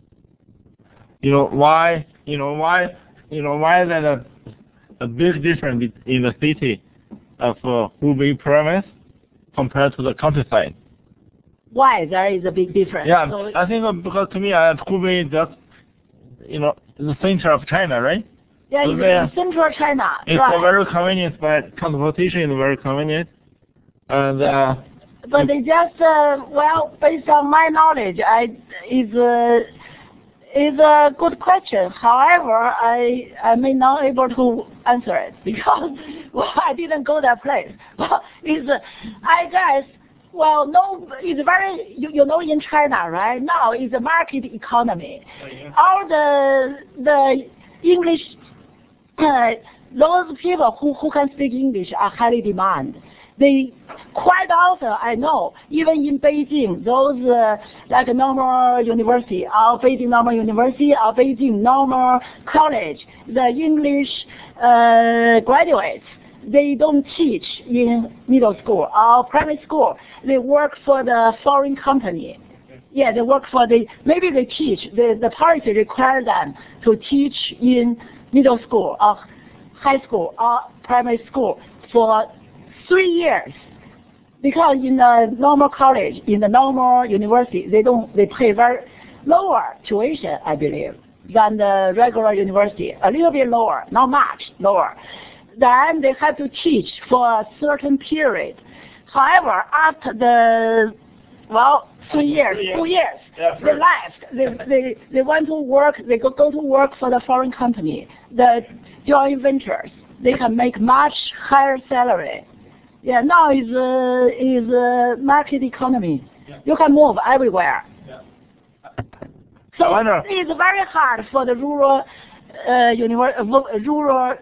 you know why you know why you know why there a a big difference in the city of uh, Hubei province compared to the countryside. Why there is a big difference? Yeah, So, I think uh, because to me, uh, Hubei just you know the center of China, right? yeah, so it's they- in central China, It's right. uh, very convenient, but transportation is very convenient, and uh, But they just, uh, well, based on my knowledge, I is uh, is a good question. However, I I may not able to answer it because well, I didn't go that place. Well, is uh, I guess. Well, no, it's very, you, you know, in China, right? Now it's a market economy. All the the English, uh, those people who, who can speak English are highly demanded. They quite often, I know, even in Beijing, those uh, like normal university, or Beijing Normal University, or Beijing Normal College, the English uh, graduates, they don't teach in middle school or primary school. They work for the foreign company. Yeah, they work for the, maybe they teach, the, the policy requires them to teach in middle school or high school or primary school for three years. Because in the normal college, in the normal university, they don't, they pay very lower tuition, I believe, than the regular university. A little bit lower, not much lower. Then they have to teach for a certain period. However, after the, well, three years, two years, Yeah, they left. They, they, they want to work, they go, go to work for the foreign company, the joint ventures. They can make much higher salary. Yeah, now is uh, is uh, market economy. Yeah. You can move everywhere. Yeah. So I wonder- it's very hard for the rural, uh, univer- uh, rural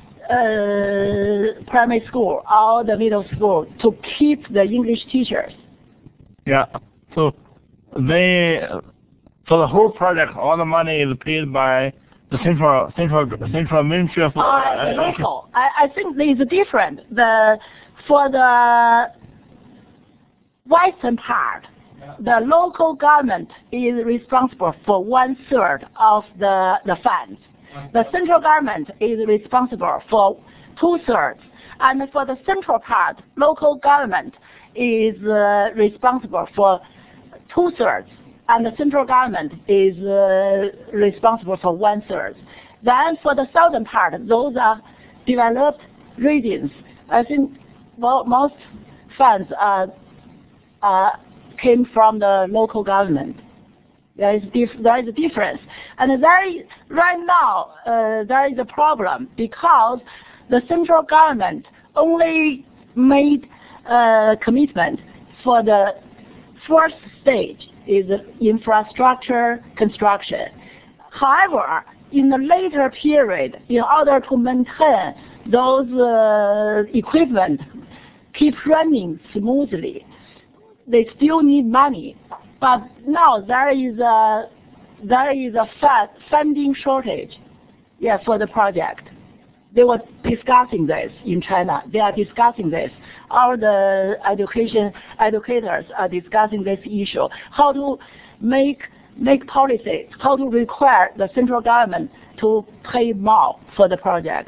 uh, primary school or the middle school to keep the English teachers. yeah. So they for the whole project, all the money is paid by the central central central ministry of. Uh, the local, I, I think there is different. The for the western part, the local government is responsible for one third of the the funds. The central government is responsible for two thirds, and for the central part, local government is uh, responsible for two thirds, and the central government is uh, responsible for one third. Then for the southern part, those are developed regions. I think well, most funds are, uh, came from the local government. There is, dif there is a difference. And there is, right now, uh, there is a problem because the central government only made uh, commitment for the first stage is infrastructure construction. However, in the later period, in order to maintain those uh, equipment keep running smoothly, they still need money But now there is a there is a funding shortage, yeah, for the project. They were discussing this in China. They are discussing this. All the education educators are discussing this issue. How to make make policies, how to require the central government to pay more for the project.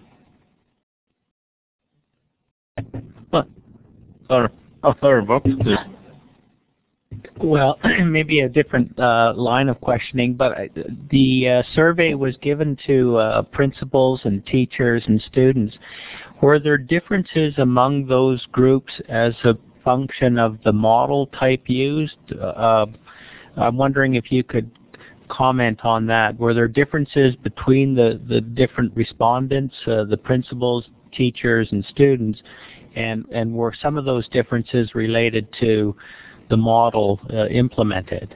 Sorry, oh, sorry, Bob. Well, maybe a different uh, line of questioning, but the uh, survey was given to uh, principals and teachers and students. Were there differences among those groups as a function of the model type used? Uh, I'm wondering if you could comment on that. Were there differences between the, the different respondents, uh, the principals, teachers, and students, and, and were some of those differences related to the model uh, implemented?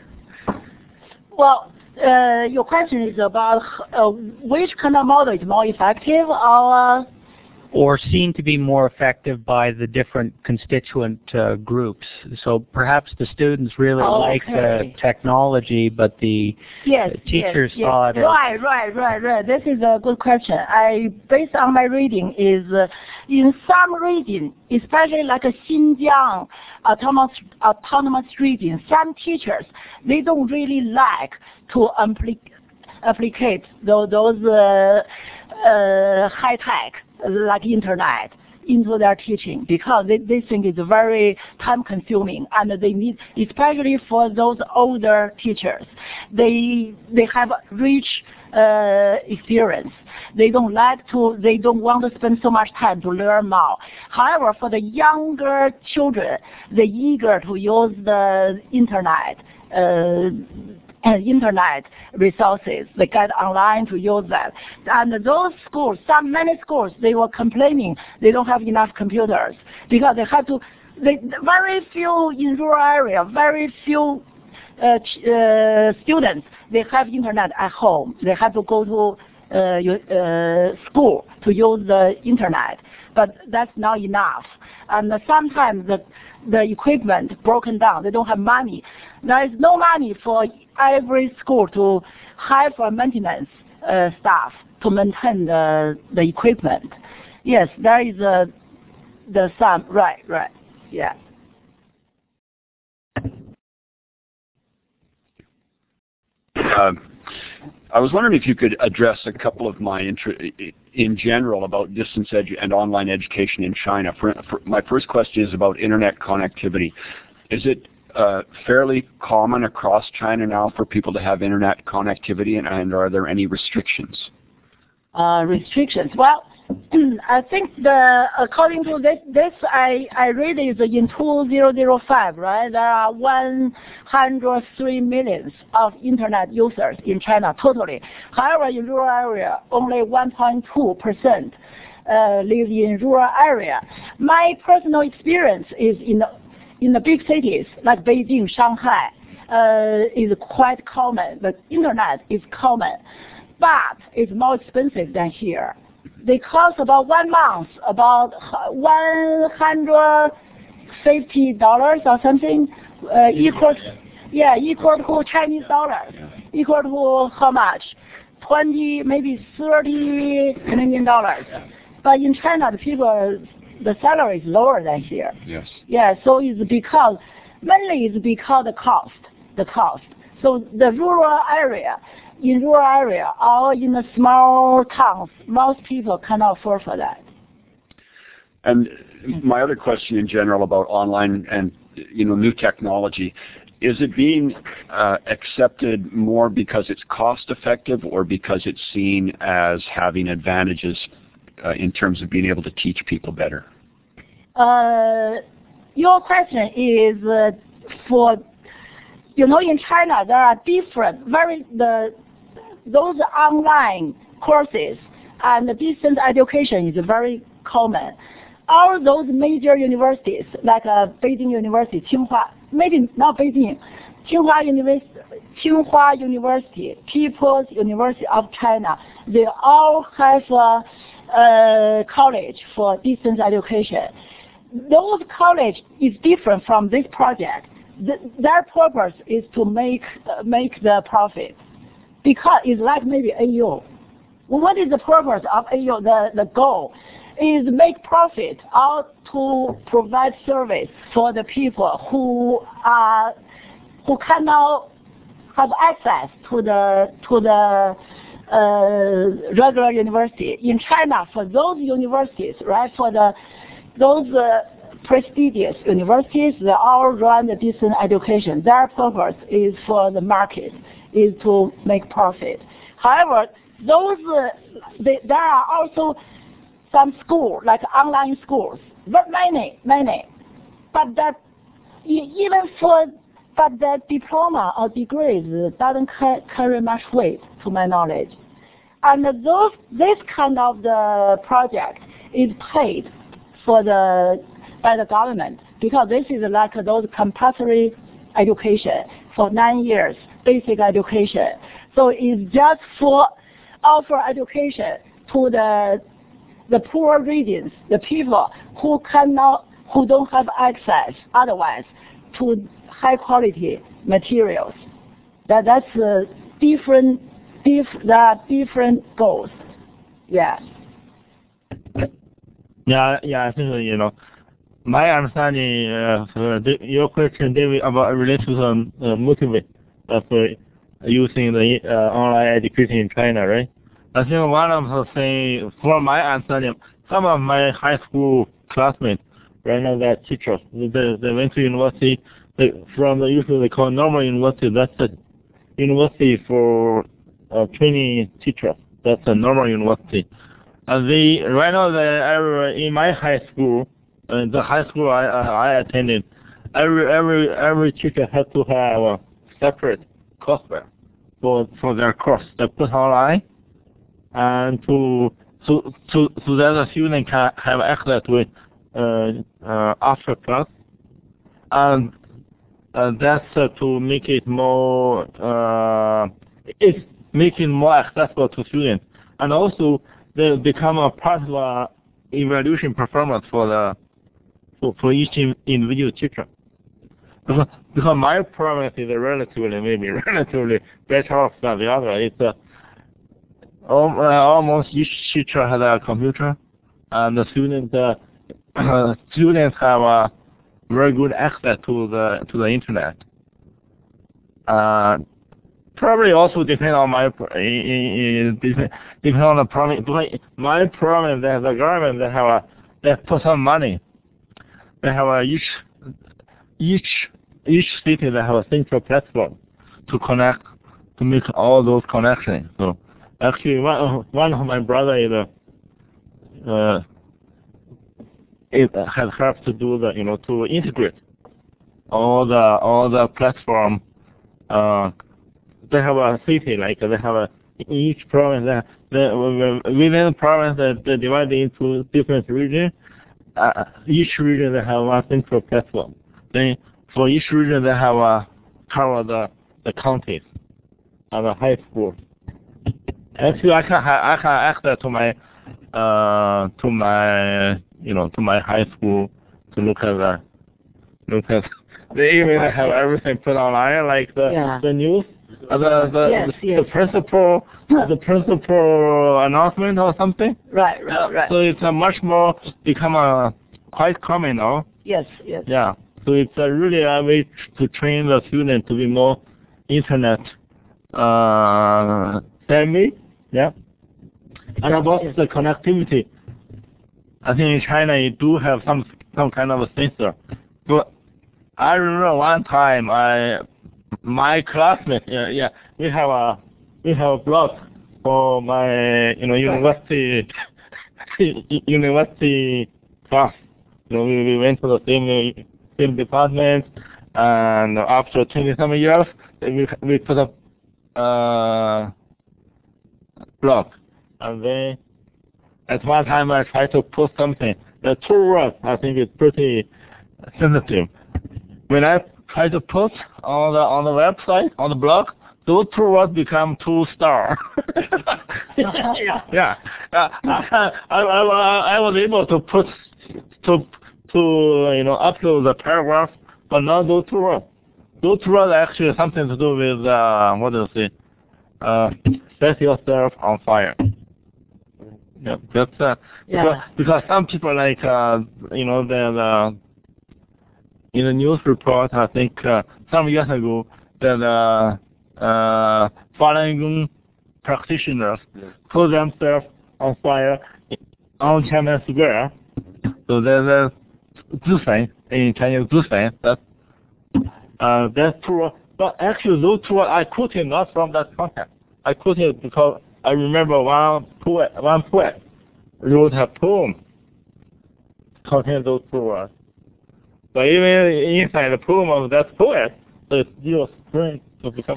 Well, uh, your question is about uh, which kind of model is more effective, or or seem to be more effective by the different constituent uh, groups. So perhaps the students really oh, like okay. the technology, but the yes, teachers yes, saw yes. it. Right, right, right, right. This is a good question. I, based on my reading, is uh, in some region, especially like a Xinjiang autonomous autonomous region, some teachers they don't really like to applicate those, those uh, uh, high tech like internet into their teaching because they, they think it's very time consuming and they need, especially for those older teachers, they they have rich uh, experience. They don't like to, they don't want to spend so much time to learn more. However, for the younger children, they're eager to use the internet. Uh, and internet resources. They get online to use that. And those schools, some many schools, they were complaining they don't have enough computers because they have to, they, very few in rural area, very few uh, uh, students, they have internet at home. They have to go to uh, uh, school to use the internet. But that's not enough. And sometimes the, the equipment broken down. They don't have money. There is no money for every school to hire for maintenance uh, staff to maintain the, the equipment. Yes, there is a, the sum. Right, right. Yeah. Uh, I was wondering if you could address a couple of my interest in general about distance edu and online education in China. For, for my first question is about internet connectivity. Is it uh, fairly common across China now for people to have internet connectivity, and, and are there any restrictions? Uh, restrictions. Well, I think the according to this, this I I read is in two thousand five, right? There are one hundred three millions of internet users in China totally. However, in rural area, only one point two percent uh, live in rural area. My personal experience is in the in the big cities like Beijing, Shanghai, uh, is quite common. The internet is common, but it's more expensive than here. They cost about one month, about one hundred fifty dollars or something, uh, equal, yeah, equal to Chinese dollars, equal to how much? Twenty, maybe thirty Canadian dollars. But in China, the people, the salary is lower than here. Yes. Yeah, so it's because mainly it's because the cost, the cost. So the rural area. In rural area or in the small towns, most people cannot afford for that. And my other question in general about online and you know new technology, is it being uh, accepted more because it's cost effective or because it's seen as having advantages uh, in terms of being able to teach people better? Uh, your question is uh, for, you know, in China there are different, very the those online courses and distance education is very common. All those major universities, like uh, Beijing University, Tsinghua, maybe not Beijing, Tsinghua University, Tsinghua University, People's University of China, they all have a, a college for distance education. Those college is different from this project. th their purpose is to make uh, make the profit, because it's like maybe A U. What is the purpose of A U? The the goal is make profit or to provide service for the people who are who cannot have access to the to the uh, regular university in China. For those universities, right? For the those uh, prestigious universities, they all run a decent education. Their purpose is for the market, is to make profit. However, those uh, they, there are also some schools, like online schools, but many, many. But that even for but the diploma or degrees doesn't ca carry much weight, to my knowledge. And those this kind of the project is paid for the by the government, because this is like those compulsory education for nine years, basic education. So it's just for offer education to the the poor regions, the people who cannot, who don't have access otherwise to high quality materials. That that's uh, different. Diff, there are different goals. Yeah. Yeah, yeah. I think you know. My understanding uh, of your question, David, about related to the uh, motive of uh, using the uh, online education in China, right? I think one of the things, from my understanding, some of my high school classmates, right now they're teachers. They, they went to university they, from the usually they call normal university. That's a university for uh, training teachers. That's a normal university. And they right now they are in my high school. Uh, the high school I, uh, I attended, every every every teacher has to have a separate courseware for for their course. They put online, and to so so so that the student can have access to it uh, uh, after class, and uh, that's uh, to make it more uh, it's making more accessible to students, and also they become a part of a evaluation performance for the For, for each individual teacher. Because, because my province is relatively, maybe relatively better off than the other. It's uh, almost each teacher has a computer, and the students, uh, students have a very good access to the to the internet. Uh, probably also depend on my depend on the province. My province, there's a government that have a that put some money. They have a, each each each city they have a central platform to connect, to make all those connections. So actually, one of, one of my brother is a, uh, it has helped to do the you know to integrate all the all the platform. Uh, they have a city, like they have a in each province. They, they, within the province, they, they divide into different regions. Uh, each region they have one central platform. Then for each region they have a cover the the counties and the high school. Actually, I can I can access to my uh to my you know to my high school to look at the look at they even have everything put online, like the yeah. the news, uh, the the yes, the, yes. the principal the principal announcement or something. Right, right, right. So it's a much more become a quite common now. Yes, yes. Yeah. So it's a really a way to train the student to be more internet uh, savvy. Yeah. And about yes. the connectivity, I think in China you do have some some kind of a sensor. But I remember one time I my classmate yeah yeah we have a we have a blog for my you know university university class. You know we, we went to the same same department, and after twenty some years we we put up uh blog, and then at one time I tried to post something. The two words I think is pretty sensitive. When I try to post on the on the website on the blog, those two words become two star. yeah, yeah. Uh, I, I, I, I was able to put to to you know upload the paragraph, but not those two words. those tours actually something to do with uh, what do you say? Uh, set yourself on fire. Yeah, that's uh, Yeah. because, because some people like uh, you know the uh, in the news report I think uh, some years ago that uh, uh, Falun Gong practitioners put themselves on fire on Tiananmen Square. So there's a 自焚 in Chinese 自焚. That uh, that tour, but actually those tours I quoted not from that context. I quoted because I remember one poet, one poet wrote a poem containing those tours. But even inside the poem of that poet, it's still strange to become.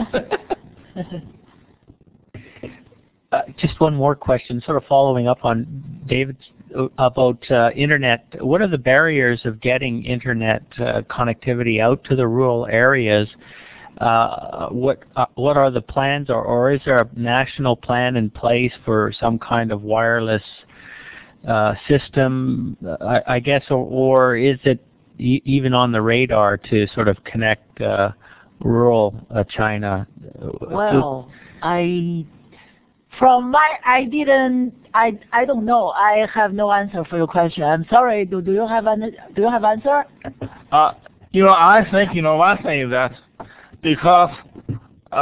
Uh, just one more question, sort of following up on David's uh, about uh, internet. What are the barriers of getting internet uh, connectivity out to the rural areas? Uh, what uh, what are the plans, or, or is there a national plan in place for some kind of wireless uh, system? I, I guess, or, or is it e even on the radar to sort of connect uh, rural uh, China? Well, I. From my, I didn't, I, I don't know. I have no answer for your question. I'm sorry. Do, do you have an, do you have answer? Uh, you know, I think, you know, one thing is that because, uh,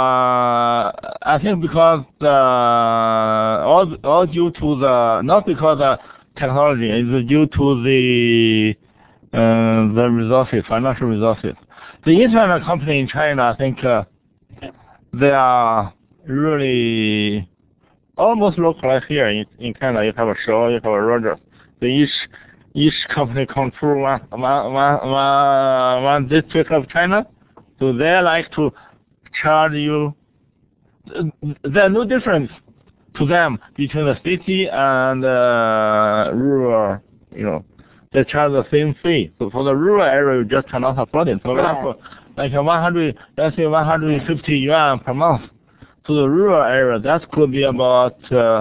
I think because, uh, all, all due to the, not because of technology, it's due to the, uh, the resources, financial resources. The internet company in China, I think, uh, they are really almost localized here in, in Canada. You have a Shaw, you have a Rogers. So each each company control one one one one one district of China. So they like to charge you. There's no difference to them between the city and uh, rural. You know, they charge the same fee. So for the rural area, you just cannot afford it. For example, like a one hundred, let's say one hundred fifty yuan per month. To the rural area, that could be about uh,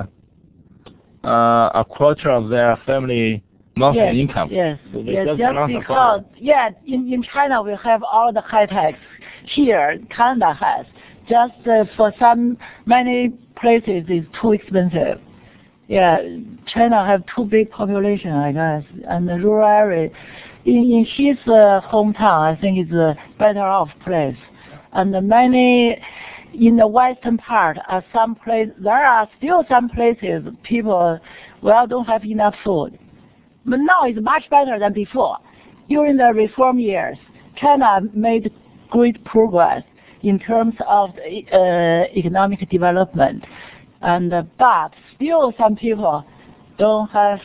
uh, a quarter of their family monthly yes, income. Yes, so yes, just, just because, yeah, in, in China we have all the high tech. Here, Canada has. Just uh, for some, many places it's too expensive. Yeah, China have too big population, I guess, and the rural area. In, in his uh, hometown, I think it's a better off place. And many, in the western part, are some place, there are still some places people, well, don't have enough food. But now it's much better than before. During the reform years, China made great progress in terms of uh, economic development. And uh, but still some people don't have,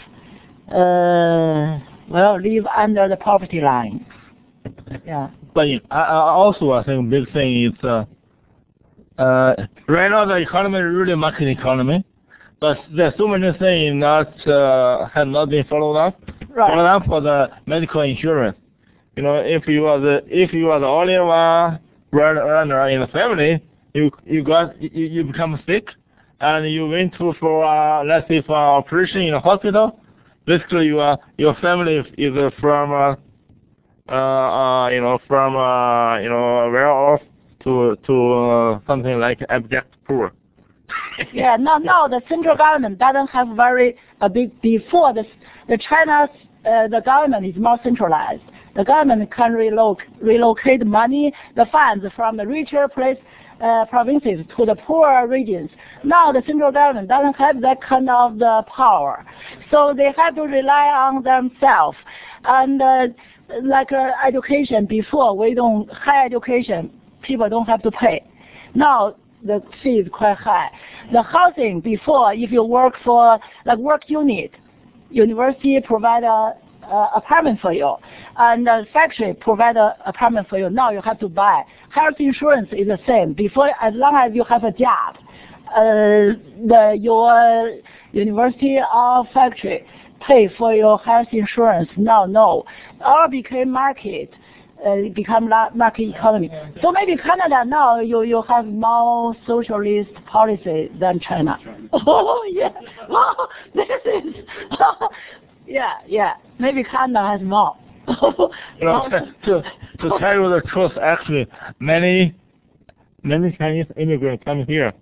uh, well, live under the poverty line. Yeah. But I, I also I think big thing is uh, uh, right now the economy is really market economy, but there's so many things that uh, have not been followed up. Right. For example, the medical insurance. You know, if you are the if you are the only one runner in the family, you you got you, you become sick, and you went to for uh, let's say for an operation in a hospital. Basically, you are your family is from uh, uh, uh, you know from uh, you know well off to to uh, something like abject poor. Yeah, no, no, the central government doesn't have very a big before the the China's uh, the government is more centralized. The government can reloc relocate money, the funds from the richer place, uh, provinces to the poorer regions. Now the central government doesn't have that kind of the power, so they have to rely on themselves. And uh, like uh, education, before we don't higher education, people don't have to pay. Now the fee is quite high. The housing before, if you work for like work unit, university provide a uh, apartment for you, and the factory provide a apartment for you. Now you have to buy. Health insurance is the same. Before, as long as you have a job, uh, the your university or factory pay for your health insurance. Now, no, all became market. Uh, become market economy. So maybe Canada now you you have more socialist policy than China. Oh yeah, oh, this is yeah yeah. Maybe Canada has more. you know, to to tell you the truth, actually, many many Chinese immigrants come here.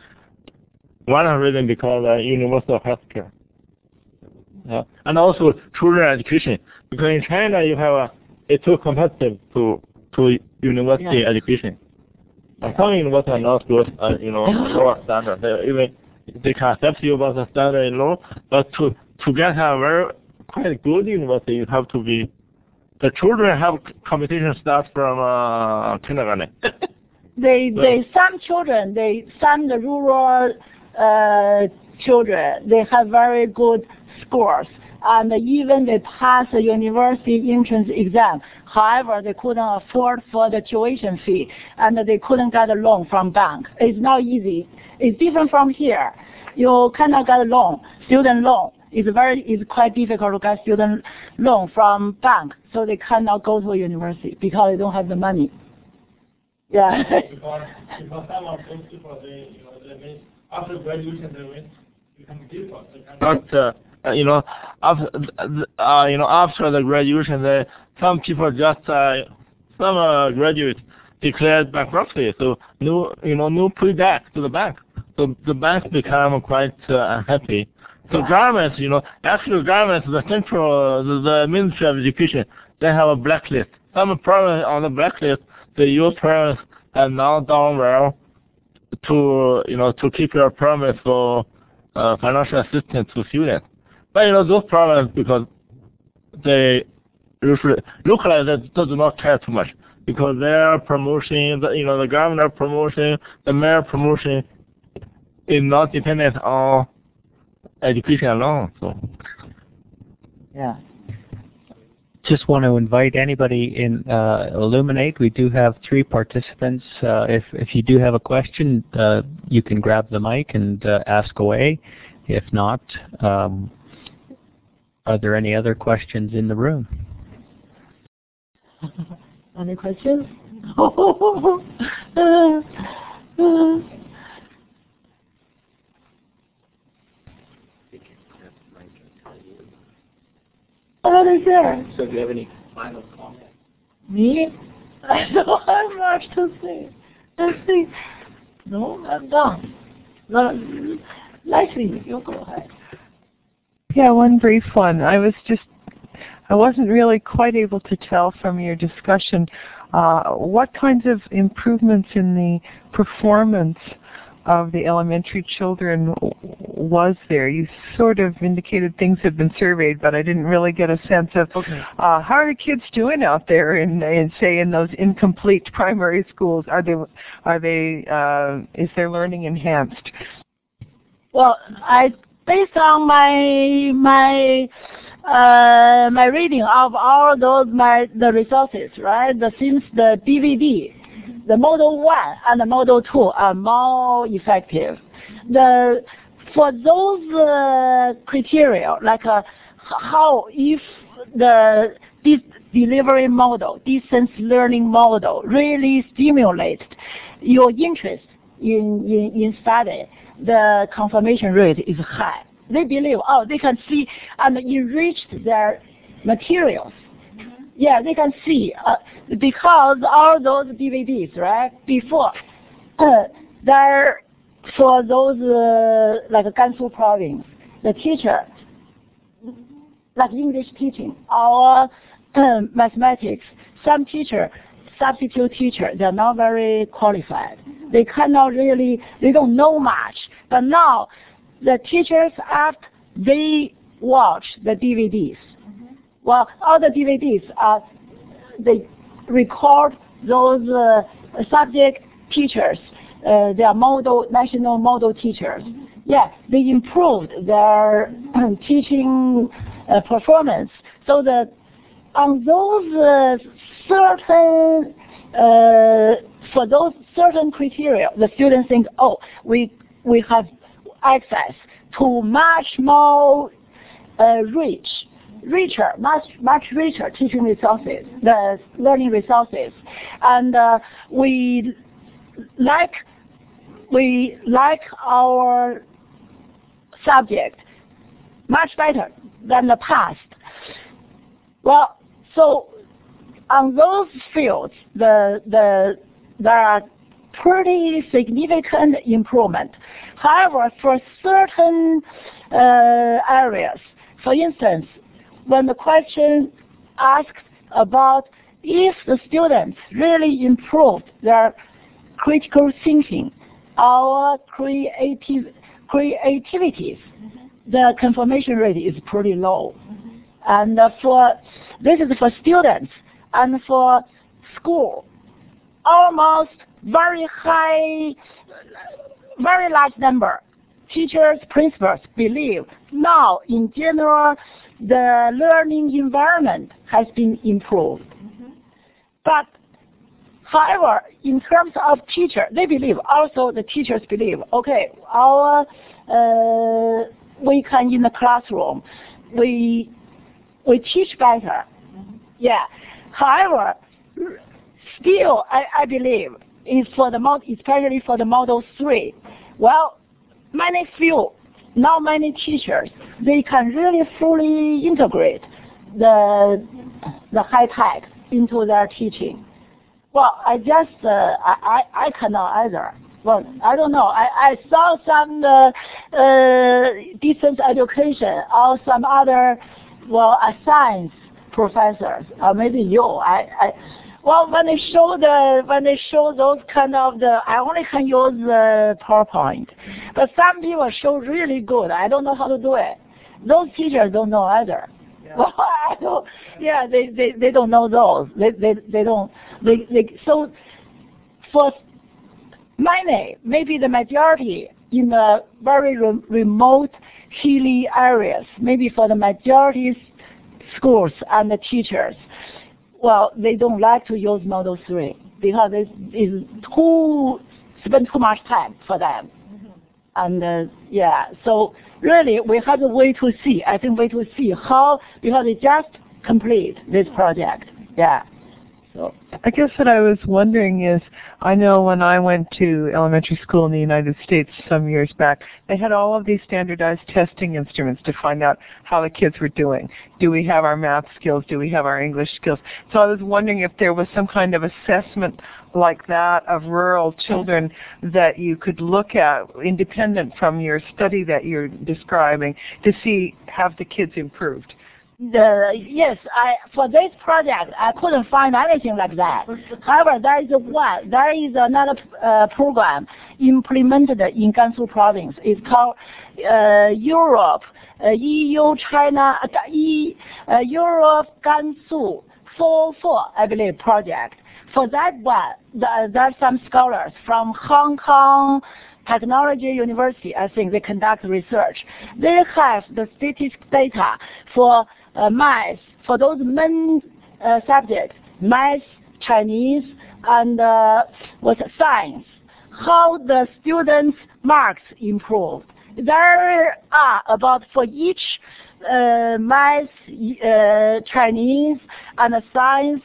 One reason because uh, universal healthcare, uh, and also children education. Because in China, you have a it's too competitive to to university yeah. education. Uh, some universities are not good, uh, you know, lower standard. They even they can accept you, but the standard is low. But to to get a very quite good university, you have to be. The children have competition start from uh, kindergarten. they so, they some children they some the rural uh, children they have very good scores. And even they pass the university entrance exam. However, they couldn't afford for the tuition fee, and they couldn't get a loan from bank. It's not easy. It's different from here. You cannot get a loan, student loan. It's very, it's quite difficult to get student loan from bank, so they cannot go to a university because they don't have the money. Yeah. because, because some of those people, they, you know, they may, after graduation, they will become people. They cannot. Uh, Uh, you know, after uh, you know after the graduation, they, some people just uh, some uh, graduates declared bankruptcy, so no you know no pay back to the bank. So the banks become quite uh, unhappy. So governments, you know, actually governments, the central, the, the Ministry of Education, they have a blacklist. Some provinces on the blacklist, the your parents have not done well to you know to keep your promise for uh, financial assistance to students. But you know those problems because they usually look like they do not care too much because their promotion, the, you know, the governor promotion, the mayor promotion is not dependent on education alone. So yeah. Just want to invite anybody in uh, Illuminate. We do have three participants. Uh, if if you do have a question, uh, you can grab the mic and uh, ask away. If not. Um, Are there any other questions in the room? Any questions? What is there? So do you have any final comments? Me? I don't have much to say. Let's see. No, I'm done. No, Leslie, you go ahead. Yeah, one brief one. I was just, I wasn't really quite able to tell from your discussion uh, what kinds of improvements in the performance of the elementary children was there. You sort of indicated things have been surveyed, but I didn't really get a sense of okay. uh, how are the kids doing out there in, in say, in those incomplete primary schools? Are they, are they, uh, is their learning enhanced? Well, I. Based on my my uh, my reading of all those my the resources, right? The since the D V D, the model one and the model two are more effective. The for those uh, criteria, like uh, how if the this delivery model, distance learning model, really stimulates your interest in in, in study. The confirmation rate is high. They believe, oh, they can see and enrich their materials. Mm-hmm. Yeah, they can see uh, because all those D V Ds, right? Before, uh, there for those uh, like Gansu province, the teacher, like English teaching or uh, mathematics, some teacher. Substitute teacher, they're not very qualified. They cannot really, they don't know much. But now, the teachers, after they watch the D V Ds, mm-hmm. well, all the D V Ds are, they record those uh, subject teachers. Uh, they are model, national model teachers. Mm-hmm. Yeah, they improved their um, teaching uh, performance. So that on those uh, certain, uh, for those certain criteria, the students think, oh, we we have access to much more uh, rich, richer, much much richer teaching resources, the learning resources, and uh, we like we like our subject much better than the past. Well, So on those fields, the, the, there are pretty significant improvement. However, for certain uh, areas, for instance, when the question asks about if the students really improved their critical thinking or creative creativities, the confirmation rate is pretty low. And uh, for this is for students, and for school, almost very high, very large number. Teachers, principals believe now in general the learning environment has been improved. Mm-hmm. But however, in terms of teacher, they believe also the teachers believe, okay, our uh, we can in the classroom, we we teach better. Mm-hmm. Yeah. However, still I, I believe is for the mod, especially for the model three. Well, many few, not many teachers, they can really fully integrate the the high tech into their teaching. Well, I just uh, I, I I cannot either. Well, I don't know. I, I saw some uh, uh, distance education or some other well uh, science professors or maybe you. I, I well when they show the when they show those kind of the I only can use the PowerPoint, but some people show really good. I don't know how to do it. Those teachers don't know either. Yeah. Well, I don't. Yeah, they, they, they don't know those. They they they don't. They they so for many, maybe the majority in the very re remote, hilly areas, maybe for the majority schools and the teachers, well, they don't like to use Model three because it is too spend too much time for them. Mm-hmm. And uh, yeah, so really we have to wait to see. I think wait to see how, because they just complete this project. Yeah. So I guess what I was wondering is, I know when I went to elementary school in the United States some years back, they had all of these standardized testing instruments to find out how the kids were doing. Do we have our math skills? Do we have our English skills? So I was wondering if there was some kind of assessment like that of rural children that you could look at, independent from your study that you're describing, to see have the kids improved. The, yes, I, for this project, I couldn't find anything like that. However, there is one, there is another uh, program implemented in Gansu province. It's called uh, Europe, uh, E U China, uh, e, uh, Europe Gansu four four, I believe, project. For that one, the, there are some scholars from Hong Kong Technology University, I think they conduct research. They have the statistics data for uh, math, for those main uh, subjects, math, Chinese, and uh, what science, how the students' marks improved. There are about for each uh, math, uh, Chinese, and science,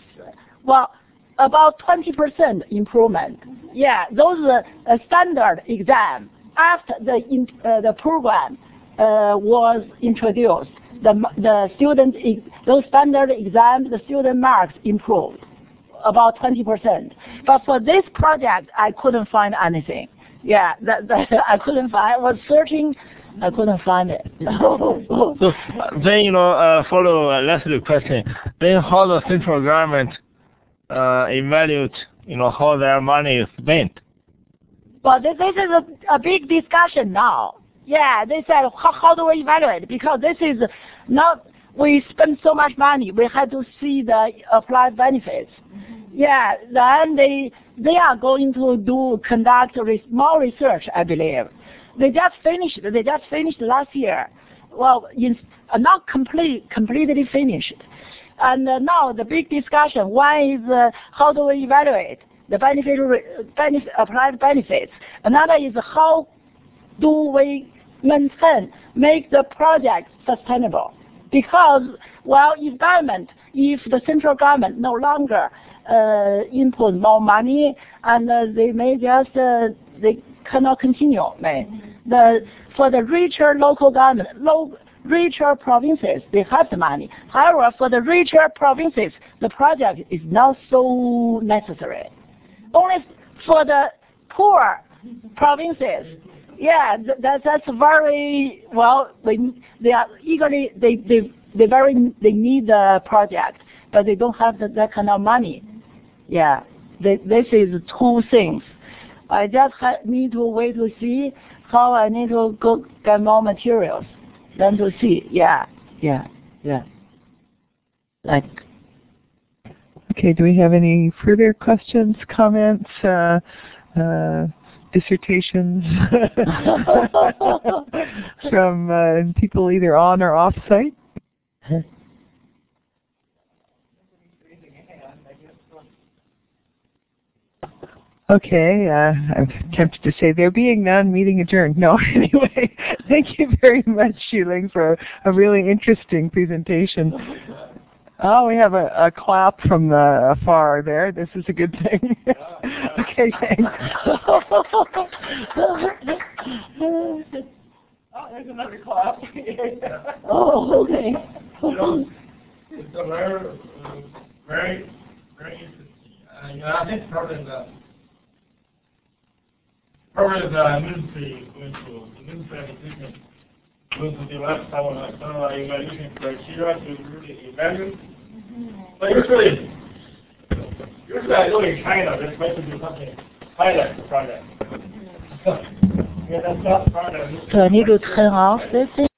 well, about twenty percent improvement. Yeah, those are a standard exam. After the in, uh, the program uh, was introduced, the the student those standard exams, the student marks improved about twenty percent. But for this project, I couldn't find anything. Yeah, that, that I couldn't find. I was searching, I couldn't find it. So then you know uh, follow uh, Leslie's question. Then how the central government Uh, evaluate, you know, how their money is spent. But this, this is a, a big discussion now. Yeah, they said, how, how do we evaluate? Because this is not, we spend so much money, we have to see the applied benefits. Mm-hmm. Yeah, then they they are going to do, conduct re more research, I believe. They just finished, they just finished last year. Well, in, uh, not complete, completely finished. And uh, now the big discussion, one is uh, how do we evaluate the benefit, benefit, applied benefits. Another is how do we maintain, make the project sustainable. Because, well, if government, if the central government no longer uh, input more money, and uh, they may just, uh, they cannot continue. May. The, for the richer local government, low, richer provinces, they have the money. However, for the richer provinces, the project is not so necessary. Only for the poor provinces, yeah, that, that's very, well, they, they are eagerly, they, they, they very, they need the project, but they don't have the, that kind of money. Yeah, they, this is two things. I just ha need to wait to see how I need to go get more materials, then to see, yeah, yeah, yeah. Like. Okay, do we have any further questions, comments, uh, uh, dissertations from uh, people either on or off site? Okay, uh, I'm tempted to say there being none, meeting adjourned. No, anyway, thank you very much, Xiling, for a really interesting presentation. Oh, we have a, a clap from the afar there. This is a good thing. Okay, thanks. Oh, there's another clap. Oh, okay. You know, it's a very, uh, very, very interesting. Uh, you know, I think probably the probably the ministry is going to the ministry education going to develop some uh, some uh, evaluation criteria to really evaluate. But usually, usually I know in China they're trying to do something pilot project. Yeah, that's not project. Do I need to turn off this thing?